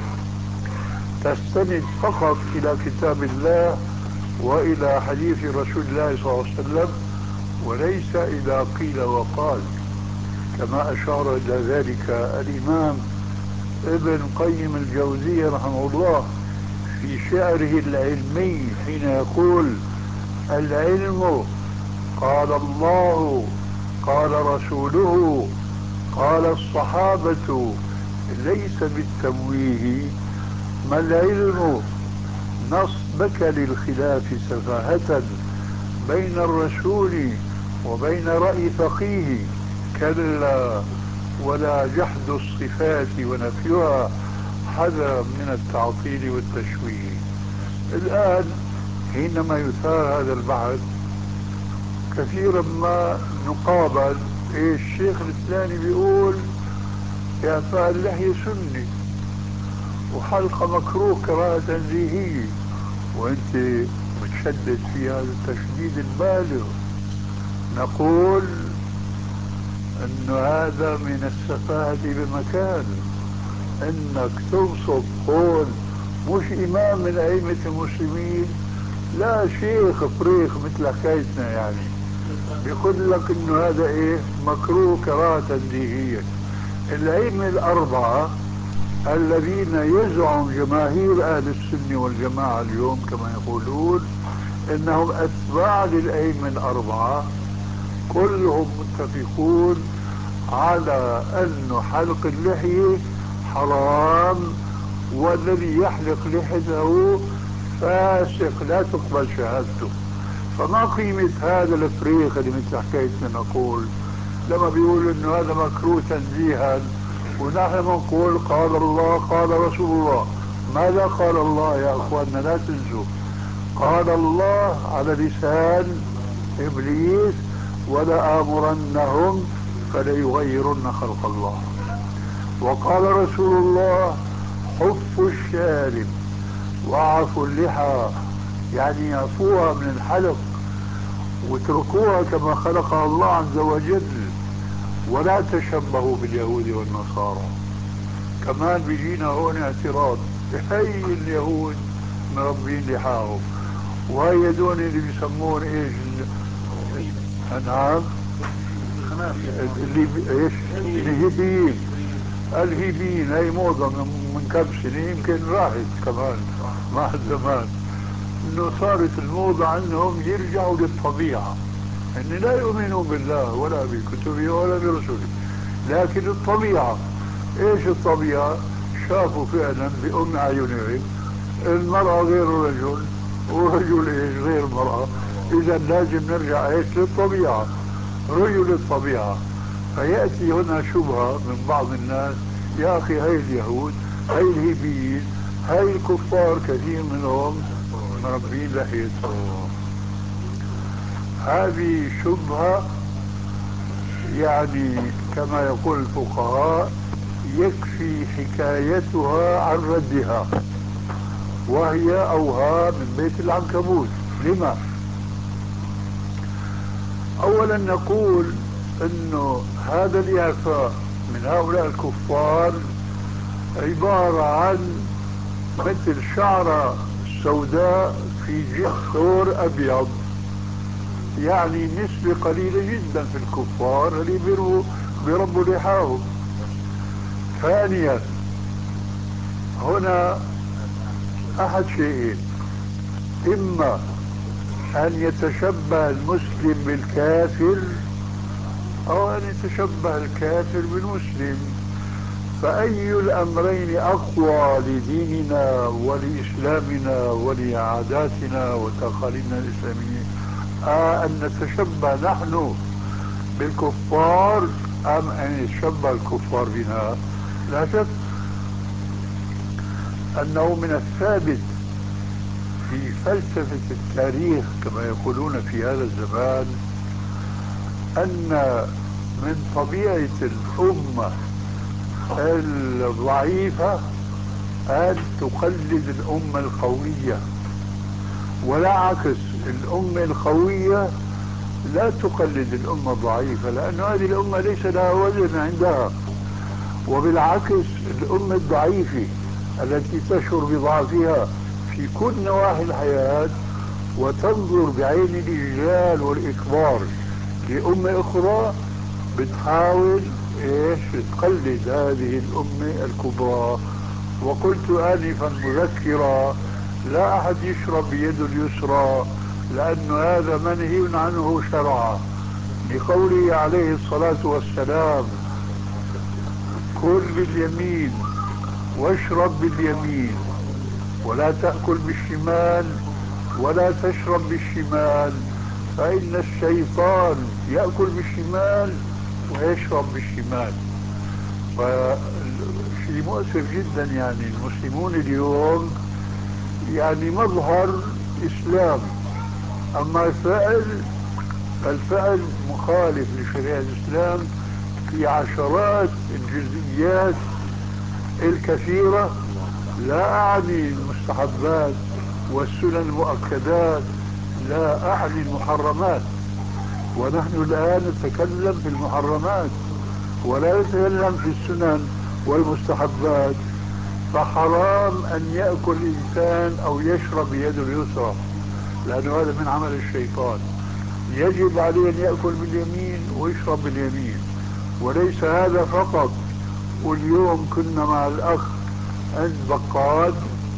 تستند فقط إلى كتاب الله وإلى حديث رسول الله صلى الله عليه وسلم، وليس إلى قيل وقال، كما أشار إلى ذلك الإمام ابن قيم الجوزية رحمه الله في شعره العلمي حين يقول: العلم قال الله قال رسوله قال الصحابة ليس بالتمويه، ما العلم نصبك للخلاف سفاهة بين الرسول وبين رأي فقيه، كلا ولا جحد الصفات ونفيها حذرا من التعطيل والتشويه. الآن حينما يثار هذا البحث كثيرا ما نقابل الشيخ الفلاني بيقول إعفاء اللحية سني وحلقة مكروه كراهة تنزيهية، وانت بتشدد في هذا التشديد البالغ. نقول انه هذا من السفاهة بمكان، انك توصف هون مش امام من ائمة المسلمين، لا شيخ فريخ مثل حكايتنا يعني، بيقول لك انه هذا ايه مكروه كراهة تنزيهية. الائمة الاربعة الذين يزعم جماهير اهل السنة والجماعة اليوم كما يقولون انهم اتباع للائمة الاربعة، كلهم متفقون على أن حلق اللحية حرام، والذي يحلق لحيته فاسق لا تقبل شهادته. فما قيمة هذا الفريق اللي مثل حكايتنا نقول لما بيقول انه هذا مكروه تنزيها، ونحن بنقول قال الله قال رسول الله. ماذا قال الله يا اخواننا؟ لا تنسوا قال الله على لسان ابليس: ولآمرنهم فليغيرن خلق الله. وقال رسول الله: حفوا الشارب وعفوا اللحى، يعني يعفوها من الحلق واتركوها كما خلقها الله عز وجل، ولا تشبهوا باليهود والنصارى. كمان بيجينا هون اعتراض: هي اليهود مربين لحاهم، وهي دون اللي بيسمون ايش نعم اللي ايش الهيبيين. هي موضة من كم سنة يمكن راحت كمان مع الزمان، انه صارت الموضة عنهم يرجعوا للطبيعة، ان لا يؤمنوا بالله ولا بكتبه ولا برسله، لكن الطبيعة، ايش الطبيعة؟ شافوا فعلا بأم أعينهم المرأة غير الرجل، والرجل ايش غير المرأة. اذا لازم نرجع ايش للطبيعة، رجل الطبيعة. فيأتي هنا شبهة من بعض الناس، يا أخي هاي اليهود، هاي الهيبيين، هاي الكفار كثير منهم مربين لحيتهم. هذه شبهة يعني كما يقول الفقهاء يكفي حكايتها عن ردها، وهي أوهام من بيت العنكبوت. لما؟ أولا نقول أنه هذا الإعفاء من هؤلاء الكفار عبارة عن مثل شعرة سوداء في جلد ثور أبيض، يعني نسبة قليلة جدا في الكفار اللي بيربوا لحاهم. ثانيا هنا أحد شيئين، إما أن يتشبه المسلم بالكافر أو أن يتشبه الكافر بالمسلم. فأي الأمرين أقوى لديننا ولإسلامنا ولعاداتنا وتقاليدنا الإسلامية؟ أن نتشبه نحن بالكفار أم أن يتشبه الكفار بنا؟ لا شك أنه من الثابت في فلسفة التاريخ كما يقولون في هذا الزمان أن من طبيعة الأمة الضعيفة أن تقلد الأمة القوية، ولا عكس، الأمة القوية لا تقلد الأمة الضعيفة، لأن هذه الأمة ليس لها وزن عندها. وبالعكس الأمة الضعيفة التي تشعر بضعفها في كل نواحي الحياة وتنظر بعين الإجلال والإكبار لأمة أخرى بتحاول إيش تقلد هذه الأمة الكبرى. وقلت آنفا مذكرا لا أحد يشرب بيده اليسرى، لأن هذا منهي عنه شرعا، لقوله عليه الصلاة والسلام كل باليمين واشرب باليمين ولا تأكل بالشمال ولا تشرب بالشمال، فإن الشيطان يأكل بالشمال ويشرب بالشمال. فشيء مؤسف جدا، يعني المسلمون اليوم يعني مظهر إسلام، أما الفعل مخالف لشريعة الإسلام في عشرات الجزئيات الكثيرة. لا أعني المستحبات والسنن المؤكدات، لا أعني المحرمات، ونحن الآن نتكلم في المحرمات ولا نتكلم في السنن والمستحبات. فحرام أن يأكل إنسان أو يشرب بيده اليسرى، لأنه هذا من عمل الشيطان. يجب عليه أن يأكل باليمين ويشرب باليمين. وليس هذا فقط، واليوم كنا مع الأخ عند بقال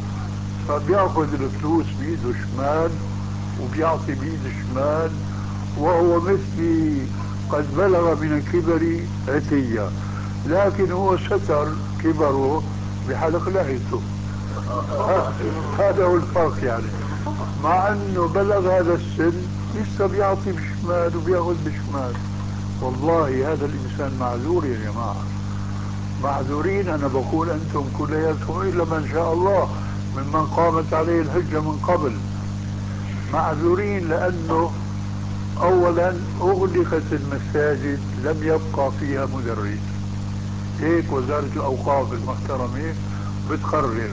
فبيأخذ الفلوس بإيده شمال وبيعطي بإيد شمال، وهو مثلي قد بلغ من الكبر عتية، لكن هو ستر كبره بحلق لحيته. هذا هو الفرق يعني، مع انه بلغ هذا السن لسه بيعطي بشمال وبياخذ بشمال. والله هذا الانسان معذور يا جماعه، معذورين. انا بقول انتم كلياتكم الا من شاء الله ممن قامت عليه الحجه من قبل، معذورين. لانه اولا اغلقت المساجد لم يبقى فيها مدرس، هيك وزاره الاوقاف المحترمه بتقرر.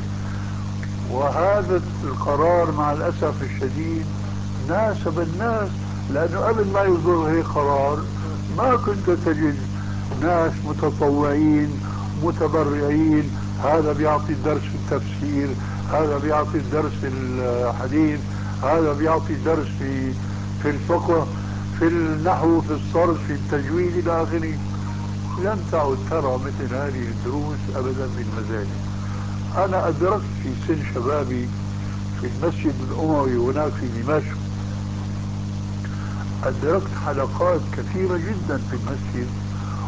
وهذا القرار مع الأسف الشديد ناسب الناس، لأنه قبل ما يصدر هيك قرار ما كنت تجد ناس متطوعين متبرعين، هذا بيعطي الدرس في التفسير، هذا بيعطي الدرس في الحديث، هذا بيعطي درس في الفقه، في النحو، في الصرف، في التجويد إلى آخره. لم تعد ترى مثل هذه الدروس أبدا في المساجد. أنا أدركت في سن شبابي في المسجد الأموي هناك في دمشق، أدركت حلقات كثيرة جدا في المسجد،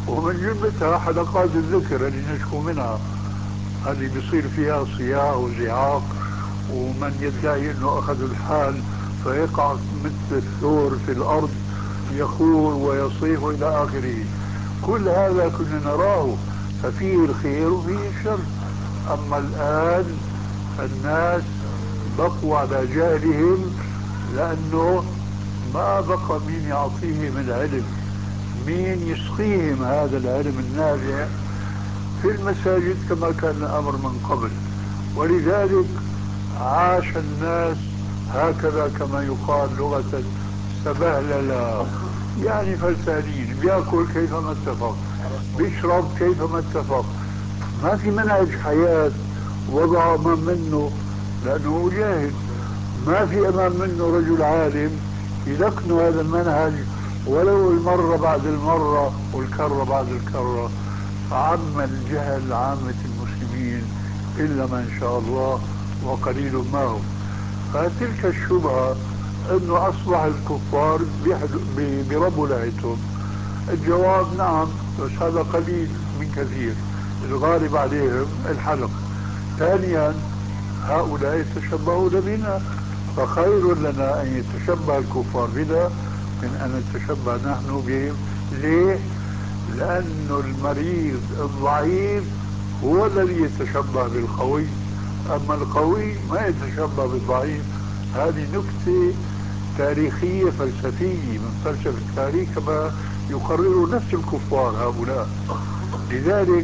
ومن جملتها حلقات الذكر اللي نشكو منها، اللي بيصير فيها صياح وزعاق، ومن يدعي انه اخذ الحال فيقع مثل الثور في الارض يخور ويصيح الى اخره. كل هذا كنا نراه، ففيه الخير وفيه الشر. اما الان الناس بقوا على جهلهم، لانه ما بقى مين يعطيهم العلم، مين يسقيهم هذا العلم النافع في المساجد كما كان الامر من قبل. ولذلك عاش الناس هكذا كما يقال لغة سبهللا، يعني فلسانين، بياكل كيفما اتفق، بيشرب كيفما اتفق، ما في منهج حياة وضع امام منه لانه جاهل، ما في امام منه رجل عالم يلقن هذا المنهج ولو المرة بعد المرة والكرة بعد الكرة. عم الجهل عامة المسلمين إلا من شاء الله وقليل ما هم. فتلك الشبهة أنه أصبح الكفار بربوا لعتهم، الجواب نعم، بس هذا قليل من كثير، الغالب عليهم الحلق. ثانيا هؤلاء يتشبهون بنا، فخير لنا أن يتشبه الكفار بنا من أن نتشبه نحن بهم. ليه؟ لأنه المريض الضعيف هو الذي يتشبه بالقوي، أما القوي ما يتشبه بالضعيف. هذه نكتة تاريخية فلسفية من فلسفة التاريخ كما يقرر نفس الكفار هؤلاء. لذلك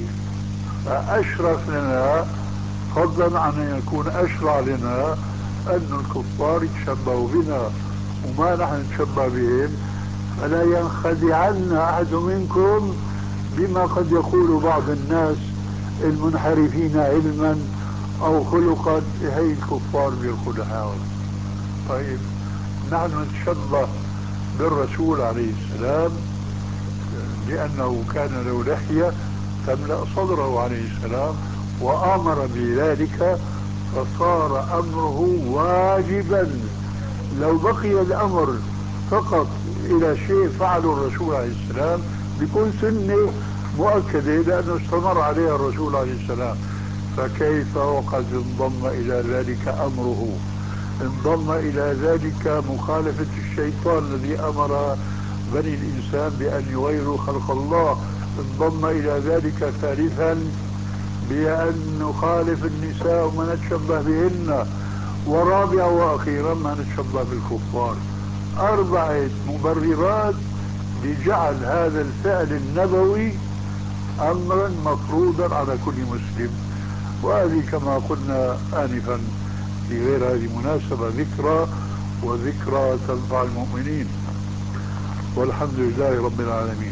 أشرف لنا، فضلا عن أن يكون أشرع لنا، أن الكفار يتشبهوا بنا وما نحن نتشبه بهم. فلا ينخدعن أحد منكم بما قد يقول بعض الناس المنحرفين علما أو خلقا، هي الكفار بالخدعاء. طيب نحن نتشبه بالرسول عليه السلام لأنه كان له لحية تملأ صدره عليه السلام وأمر بذلك، فصار أمره واجبا. لو بقي الأمر فقط إلى شيء فعله الرسول عليه السلام بيكون سنة مؤكدة لأنه استمر عليها الرسول عليه السلام. فكيف وقد انضم إلى ذلك أمره، انضم إلى ذلك مخالفة الشيطان الذي أمر بني الإنسان بأن يغيروا خلق الله، انضم إلى ذلك ثالثا بأن نخالف النساء وما نتشبه بهن، ورابعا وأخيرا ما نتشبه بالكفار. 4 مبررات لجعل هذا الفعل النبوي أمرا مفروضا على كل مسلم. وهذه كما قلنا آنفا في غير هذه المناسبة ذكرى، وذكرى تنفع المؤمنين، والحمد لله رب العالمين.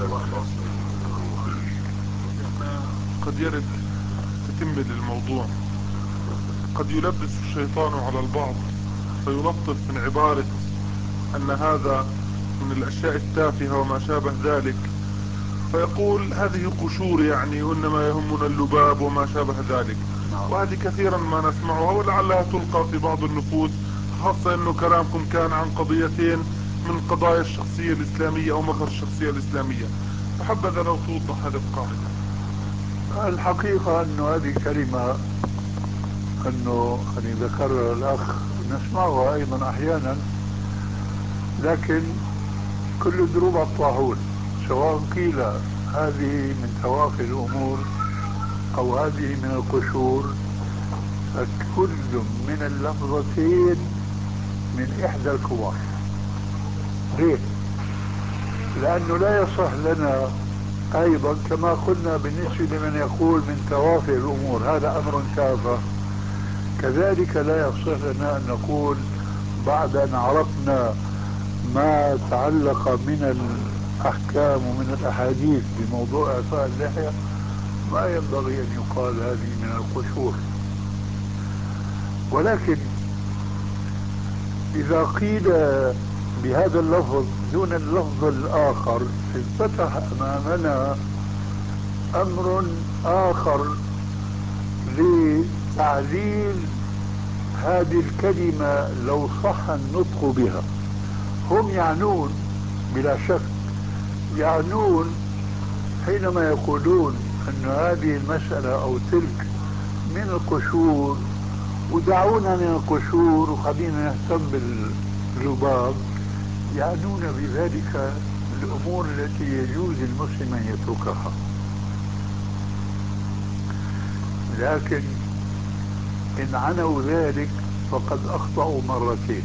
قد يرد تتمة للموضوع، قد يلبس الشيطان على البعض فيلطف من عبارة أن هذا من الأشياء التافهة وما شابه ذلك، فيقول هذه قشور يعني، وإنما يهمنا اللباب وما شابه ذلك. وهذه كثيرا ما نسمعها ولعلها تلقى في بعض النفوس، خاصة أنه كلامكم كان عن قضيتين من قضايا الشخصية الإسلامية أو مظهر الشخصية الإسلامية، فحبذا لو توضح هذه القاعدة. الحقيقة أنه هذه كلمة أنه يعني ذكرها الأخ نسمعها أيضا أحيانا، لكن كل الدروب على الطاحون، سواء قيل هذه من توافي الأمور أو هذه من القشور، فكل من اللفظتين من إحدى الكبار. ليه؟ لأنه لا يصح لنا أيضا كما قلنا بالنسبة لمن يقول من توافي الأمور هذا أمر تافه، كذلك لا يصح لنا أن نقول بعد أن عرفنا ما تعلق من الأحكام ومن الأحاديث بموضوع إعفاء اللحية ما ينبغي أن يقال هذه من القشور. ولكن إذا قيل بهذا اللفظ دون اللفظ الآخر انفتح أمامنا أمر آخر لتعليل هذه الكلمة لو صح النطق بها. هم يعنون بلا شك، يعنون حينما يقولون أن هذه المسألة أو تلك من القشور ودعونا من القشور وخلينا نهتم بالذباب، يعنون بذلك الأمور التي يجوز المسلم أن يتركها. لكن إن عنوا ذلك فقد أخطأوا مرتين.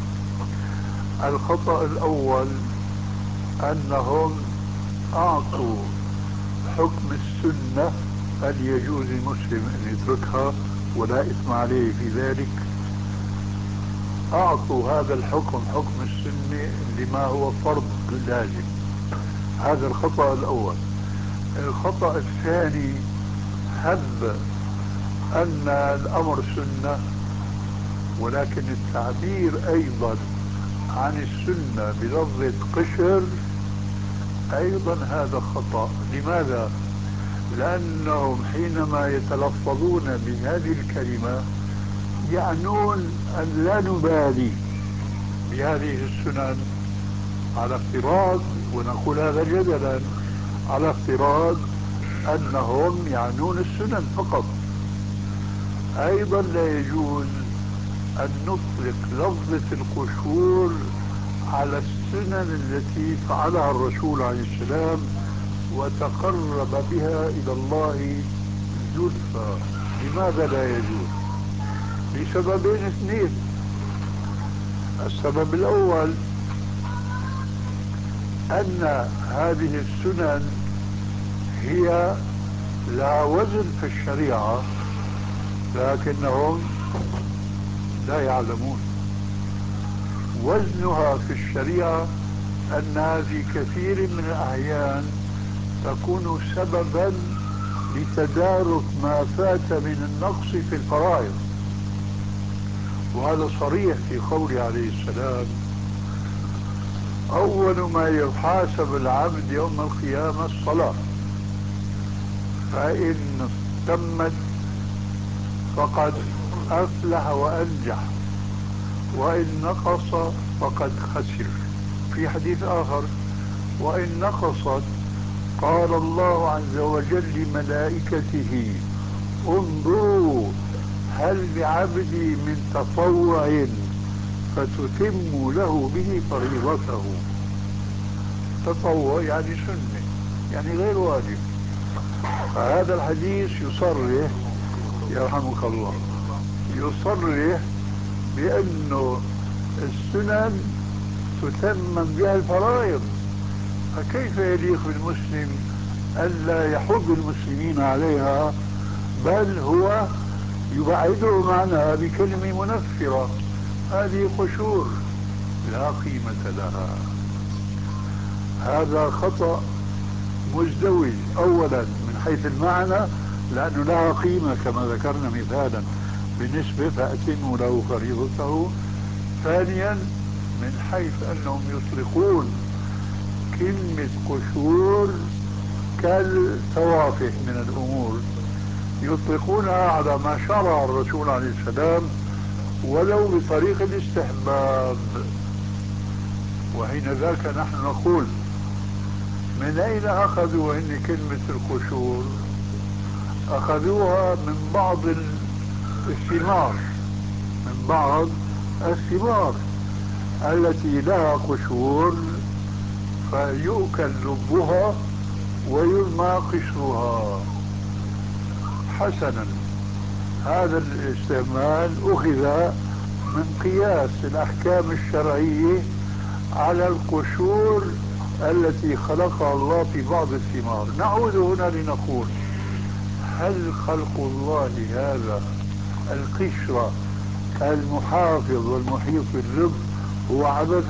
الخطأ الأول أنهم أعطوا حكم السنة أن يجوز المسلم أن يتركها ولا إثم عليه في ذلك، أعطوا هذا الحكم حكم السنة لما هو فرض لازم. هذا الخطأ الأول. الخطأ الثاني هذا أن الأمر سنة، ولكن التعبير أيضا عن السنة بلفظة قشر أيضا هذا خطأ. لماذا؟ لأنهم حينما يتلفظون بهذه الكلمة يعنون أن لا نبالي بهذه السنن، على افتراض، ونقول هذا جدلا، على افتراض أنهم يعنون السنن فقط. أيضا لا يجوز أن نطلق لفظة القشور على السنن التي فعلها الرسول عليه السلام وتقرب بها إلى الله زلفى. لماذا لا يجوز؟ لسببين اثنين. السبب الأول أن هذه السنن هي لها وزن في الشريعة لكنهم لا يعلمون. وزنها في الشريعة أنها في كثير من الأحيان تكون سببا لتدارك ما فات من النقص في الفرائض، وهذا صريح في قوله عليه السلام: أول ما يحاسب العبد يوم القيامة الصلاة، فإن تمت فقد أفلح وأنجح، وإن نقص فقد خسر. في حديث آخر: وإن نقصت قال الله عز وجل لملائكته انظروا هل بعبدي من تطوع فتتم له به فريضته. تطوع يعني سنة، يعني غير واجب. فهذا الحديث يصرح، يرحمك الله، يصرح بأنه السنن تتمم بها الفرائض. فكيف يليق بالمسلم ألا يحض المسلمين عليها، بل هو يبعدهم عنها بكلمة منفرة؟ هذه قشور لا قيمة لها. هذا خطأ مزدوج. أولا من حيث المعنى لأنه لها قيمة كما ذكرنا مثالا بالنسبة فأتموا له فريضته. ثانيا من حيث أنهم يطلقون كلمة قشور كالتوافه من الأمور، يطلقونها على ما شرع الرسول عليه السلام ولو بطريق الاستحباب. وحين ذاك نحن نقول: من أين أخذوا هن كلمة القشور؟ أخذوها من بعض الثمار، من بعض الثمار التي لها قشور فيؤكل لبها ويرمى قشرها. حسنا، هذا الاستعمال أخذ من قياس الأحكام الشرعية على القشور التي خلقها الله في بعض الثمار. نعود هنا لنقول: هل خلق الله هذا القشرة المحافظ والمحيط باللب هو عبث؟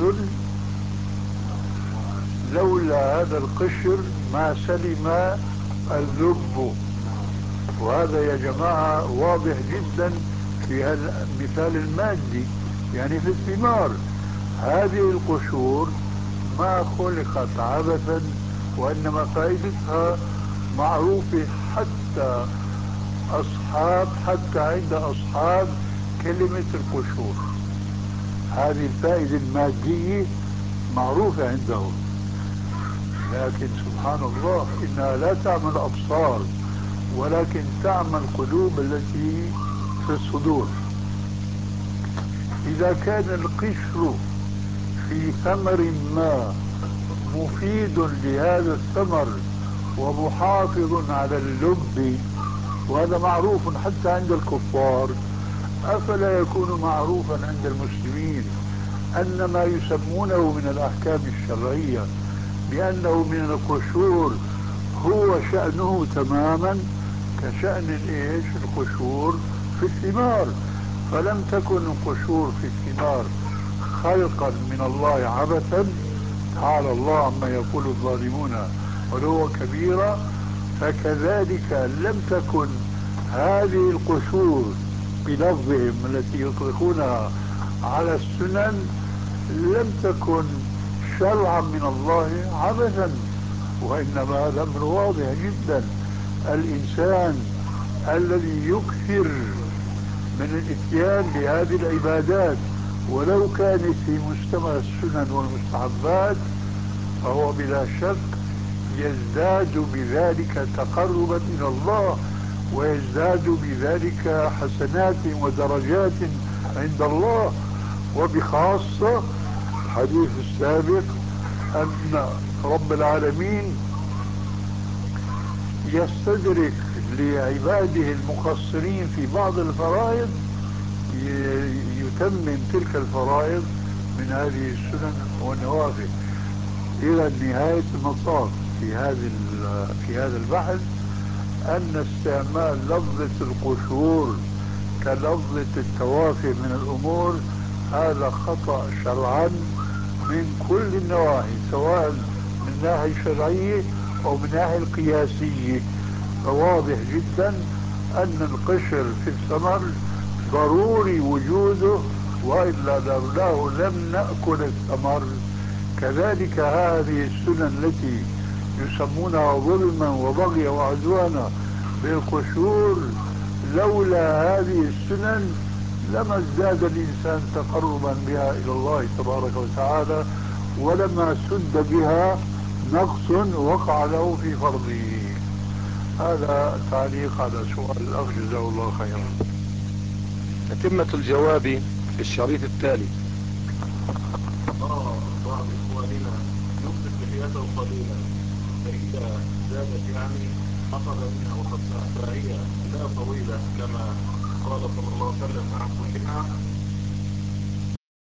لولا هذا القشر ما سلم اللب. وهذا يا جماعة واضح جدا في المثال المادي، يعني في الثمار. هذه القشور ما خلقت عبثا، وإنما فائدتها معروفة حتى عند أصحاب كلمة القشور. هذه الفائدة المادية معروفة عندهم. لكن سبحان الله إنها لا تعمل أبصار ولكن تعمل القلوب التي في الصدور. إذا كان القشر في ثمر ما مفيد لهذا الثمر ومحافظ على اللب، وهذا معروف حتى عند الكفار، أفلا يكون معروفا عند المسلمين أن ما يسمونه من الأحكام الشرعية بأنه من القشور هو شأنه تماما كشأن القشور في الثمار؟ فلم تكن القشور في الثمار خلقا من الله عبثا، تعالى الله عما يقول الظالمون ولو كبيرا، فكذلك لم تكن هذه القشور بلفظهم التي يطلقونها على السنن لم تكن شرعا من الله عبثا، وإنما الأمر واضح جدا. الإنسان الذي يكثر من الاتيان لهذه العبادات ولو كانت في مستوى السنن والمستحبات فهو بلا شك يزداد بذلك تقربا إلى الله، ويزداد بذلك حسنات ودرجات عند الله. وبخاصة الحديث السابق أن رب العالمين يستدرك لعباده المقصرين في بعض الفرائض يتمم تلك الفرائض من هذه السنن والنوافل. إلى نهاية المطاف في هذا البحث أن استعمال لفظة القشور كلفظة التوافه من الأمور هذا خطأ شرعا من كل النواحي، سواء من الناحية الشرعية أو من الناحية القياسية. فواضح جدا أن القشر في الثمر ضروري وجوده، وإلا لولاه لم نأكل الثمر. كذلك هذه السنن التي يسمونها ظلما وبغيا وعدوانا بالقشور، لولا هذه السنن لما ازداد الإنسان تقربا بها إلى الله تبارك وتعالى، ولما سد بها نقص وقع له في فرضه. هذا تعليق على سؤال الأخ جزاه الله خيرا. تتمة الجواب في الشريط التالي. بعض إخواننا يمسك لحيته قليلا فإذا زادت أخذ منها، وقد فهي لا طويلة كما قال صلى الله عليه وسلم عن كلها،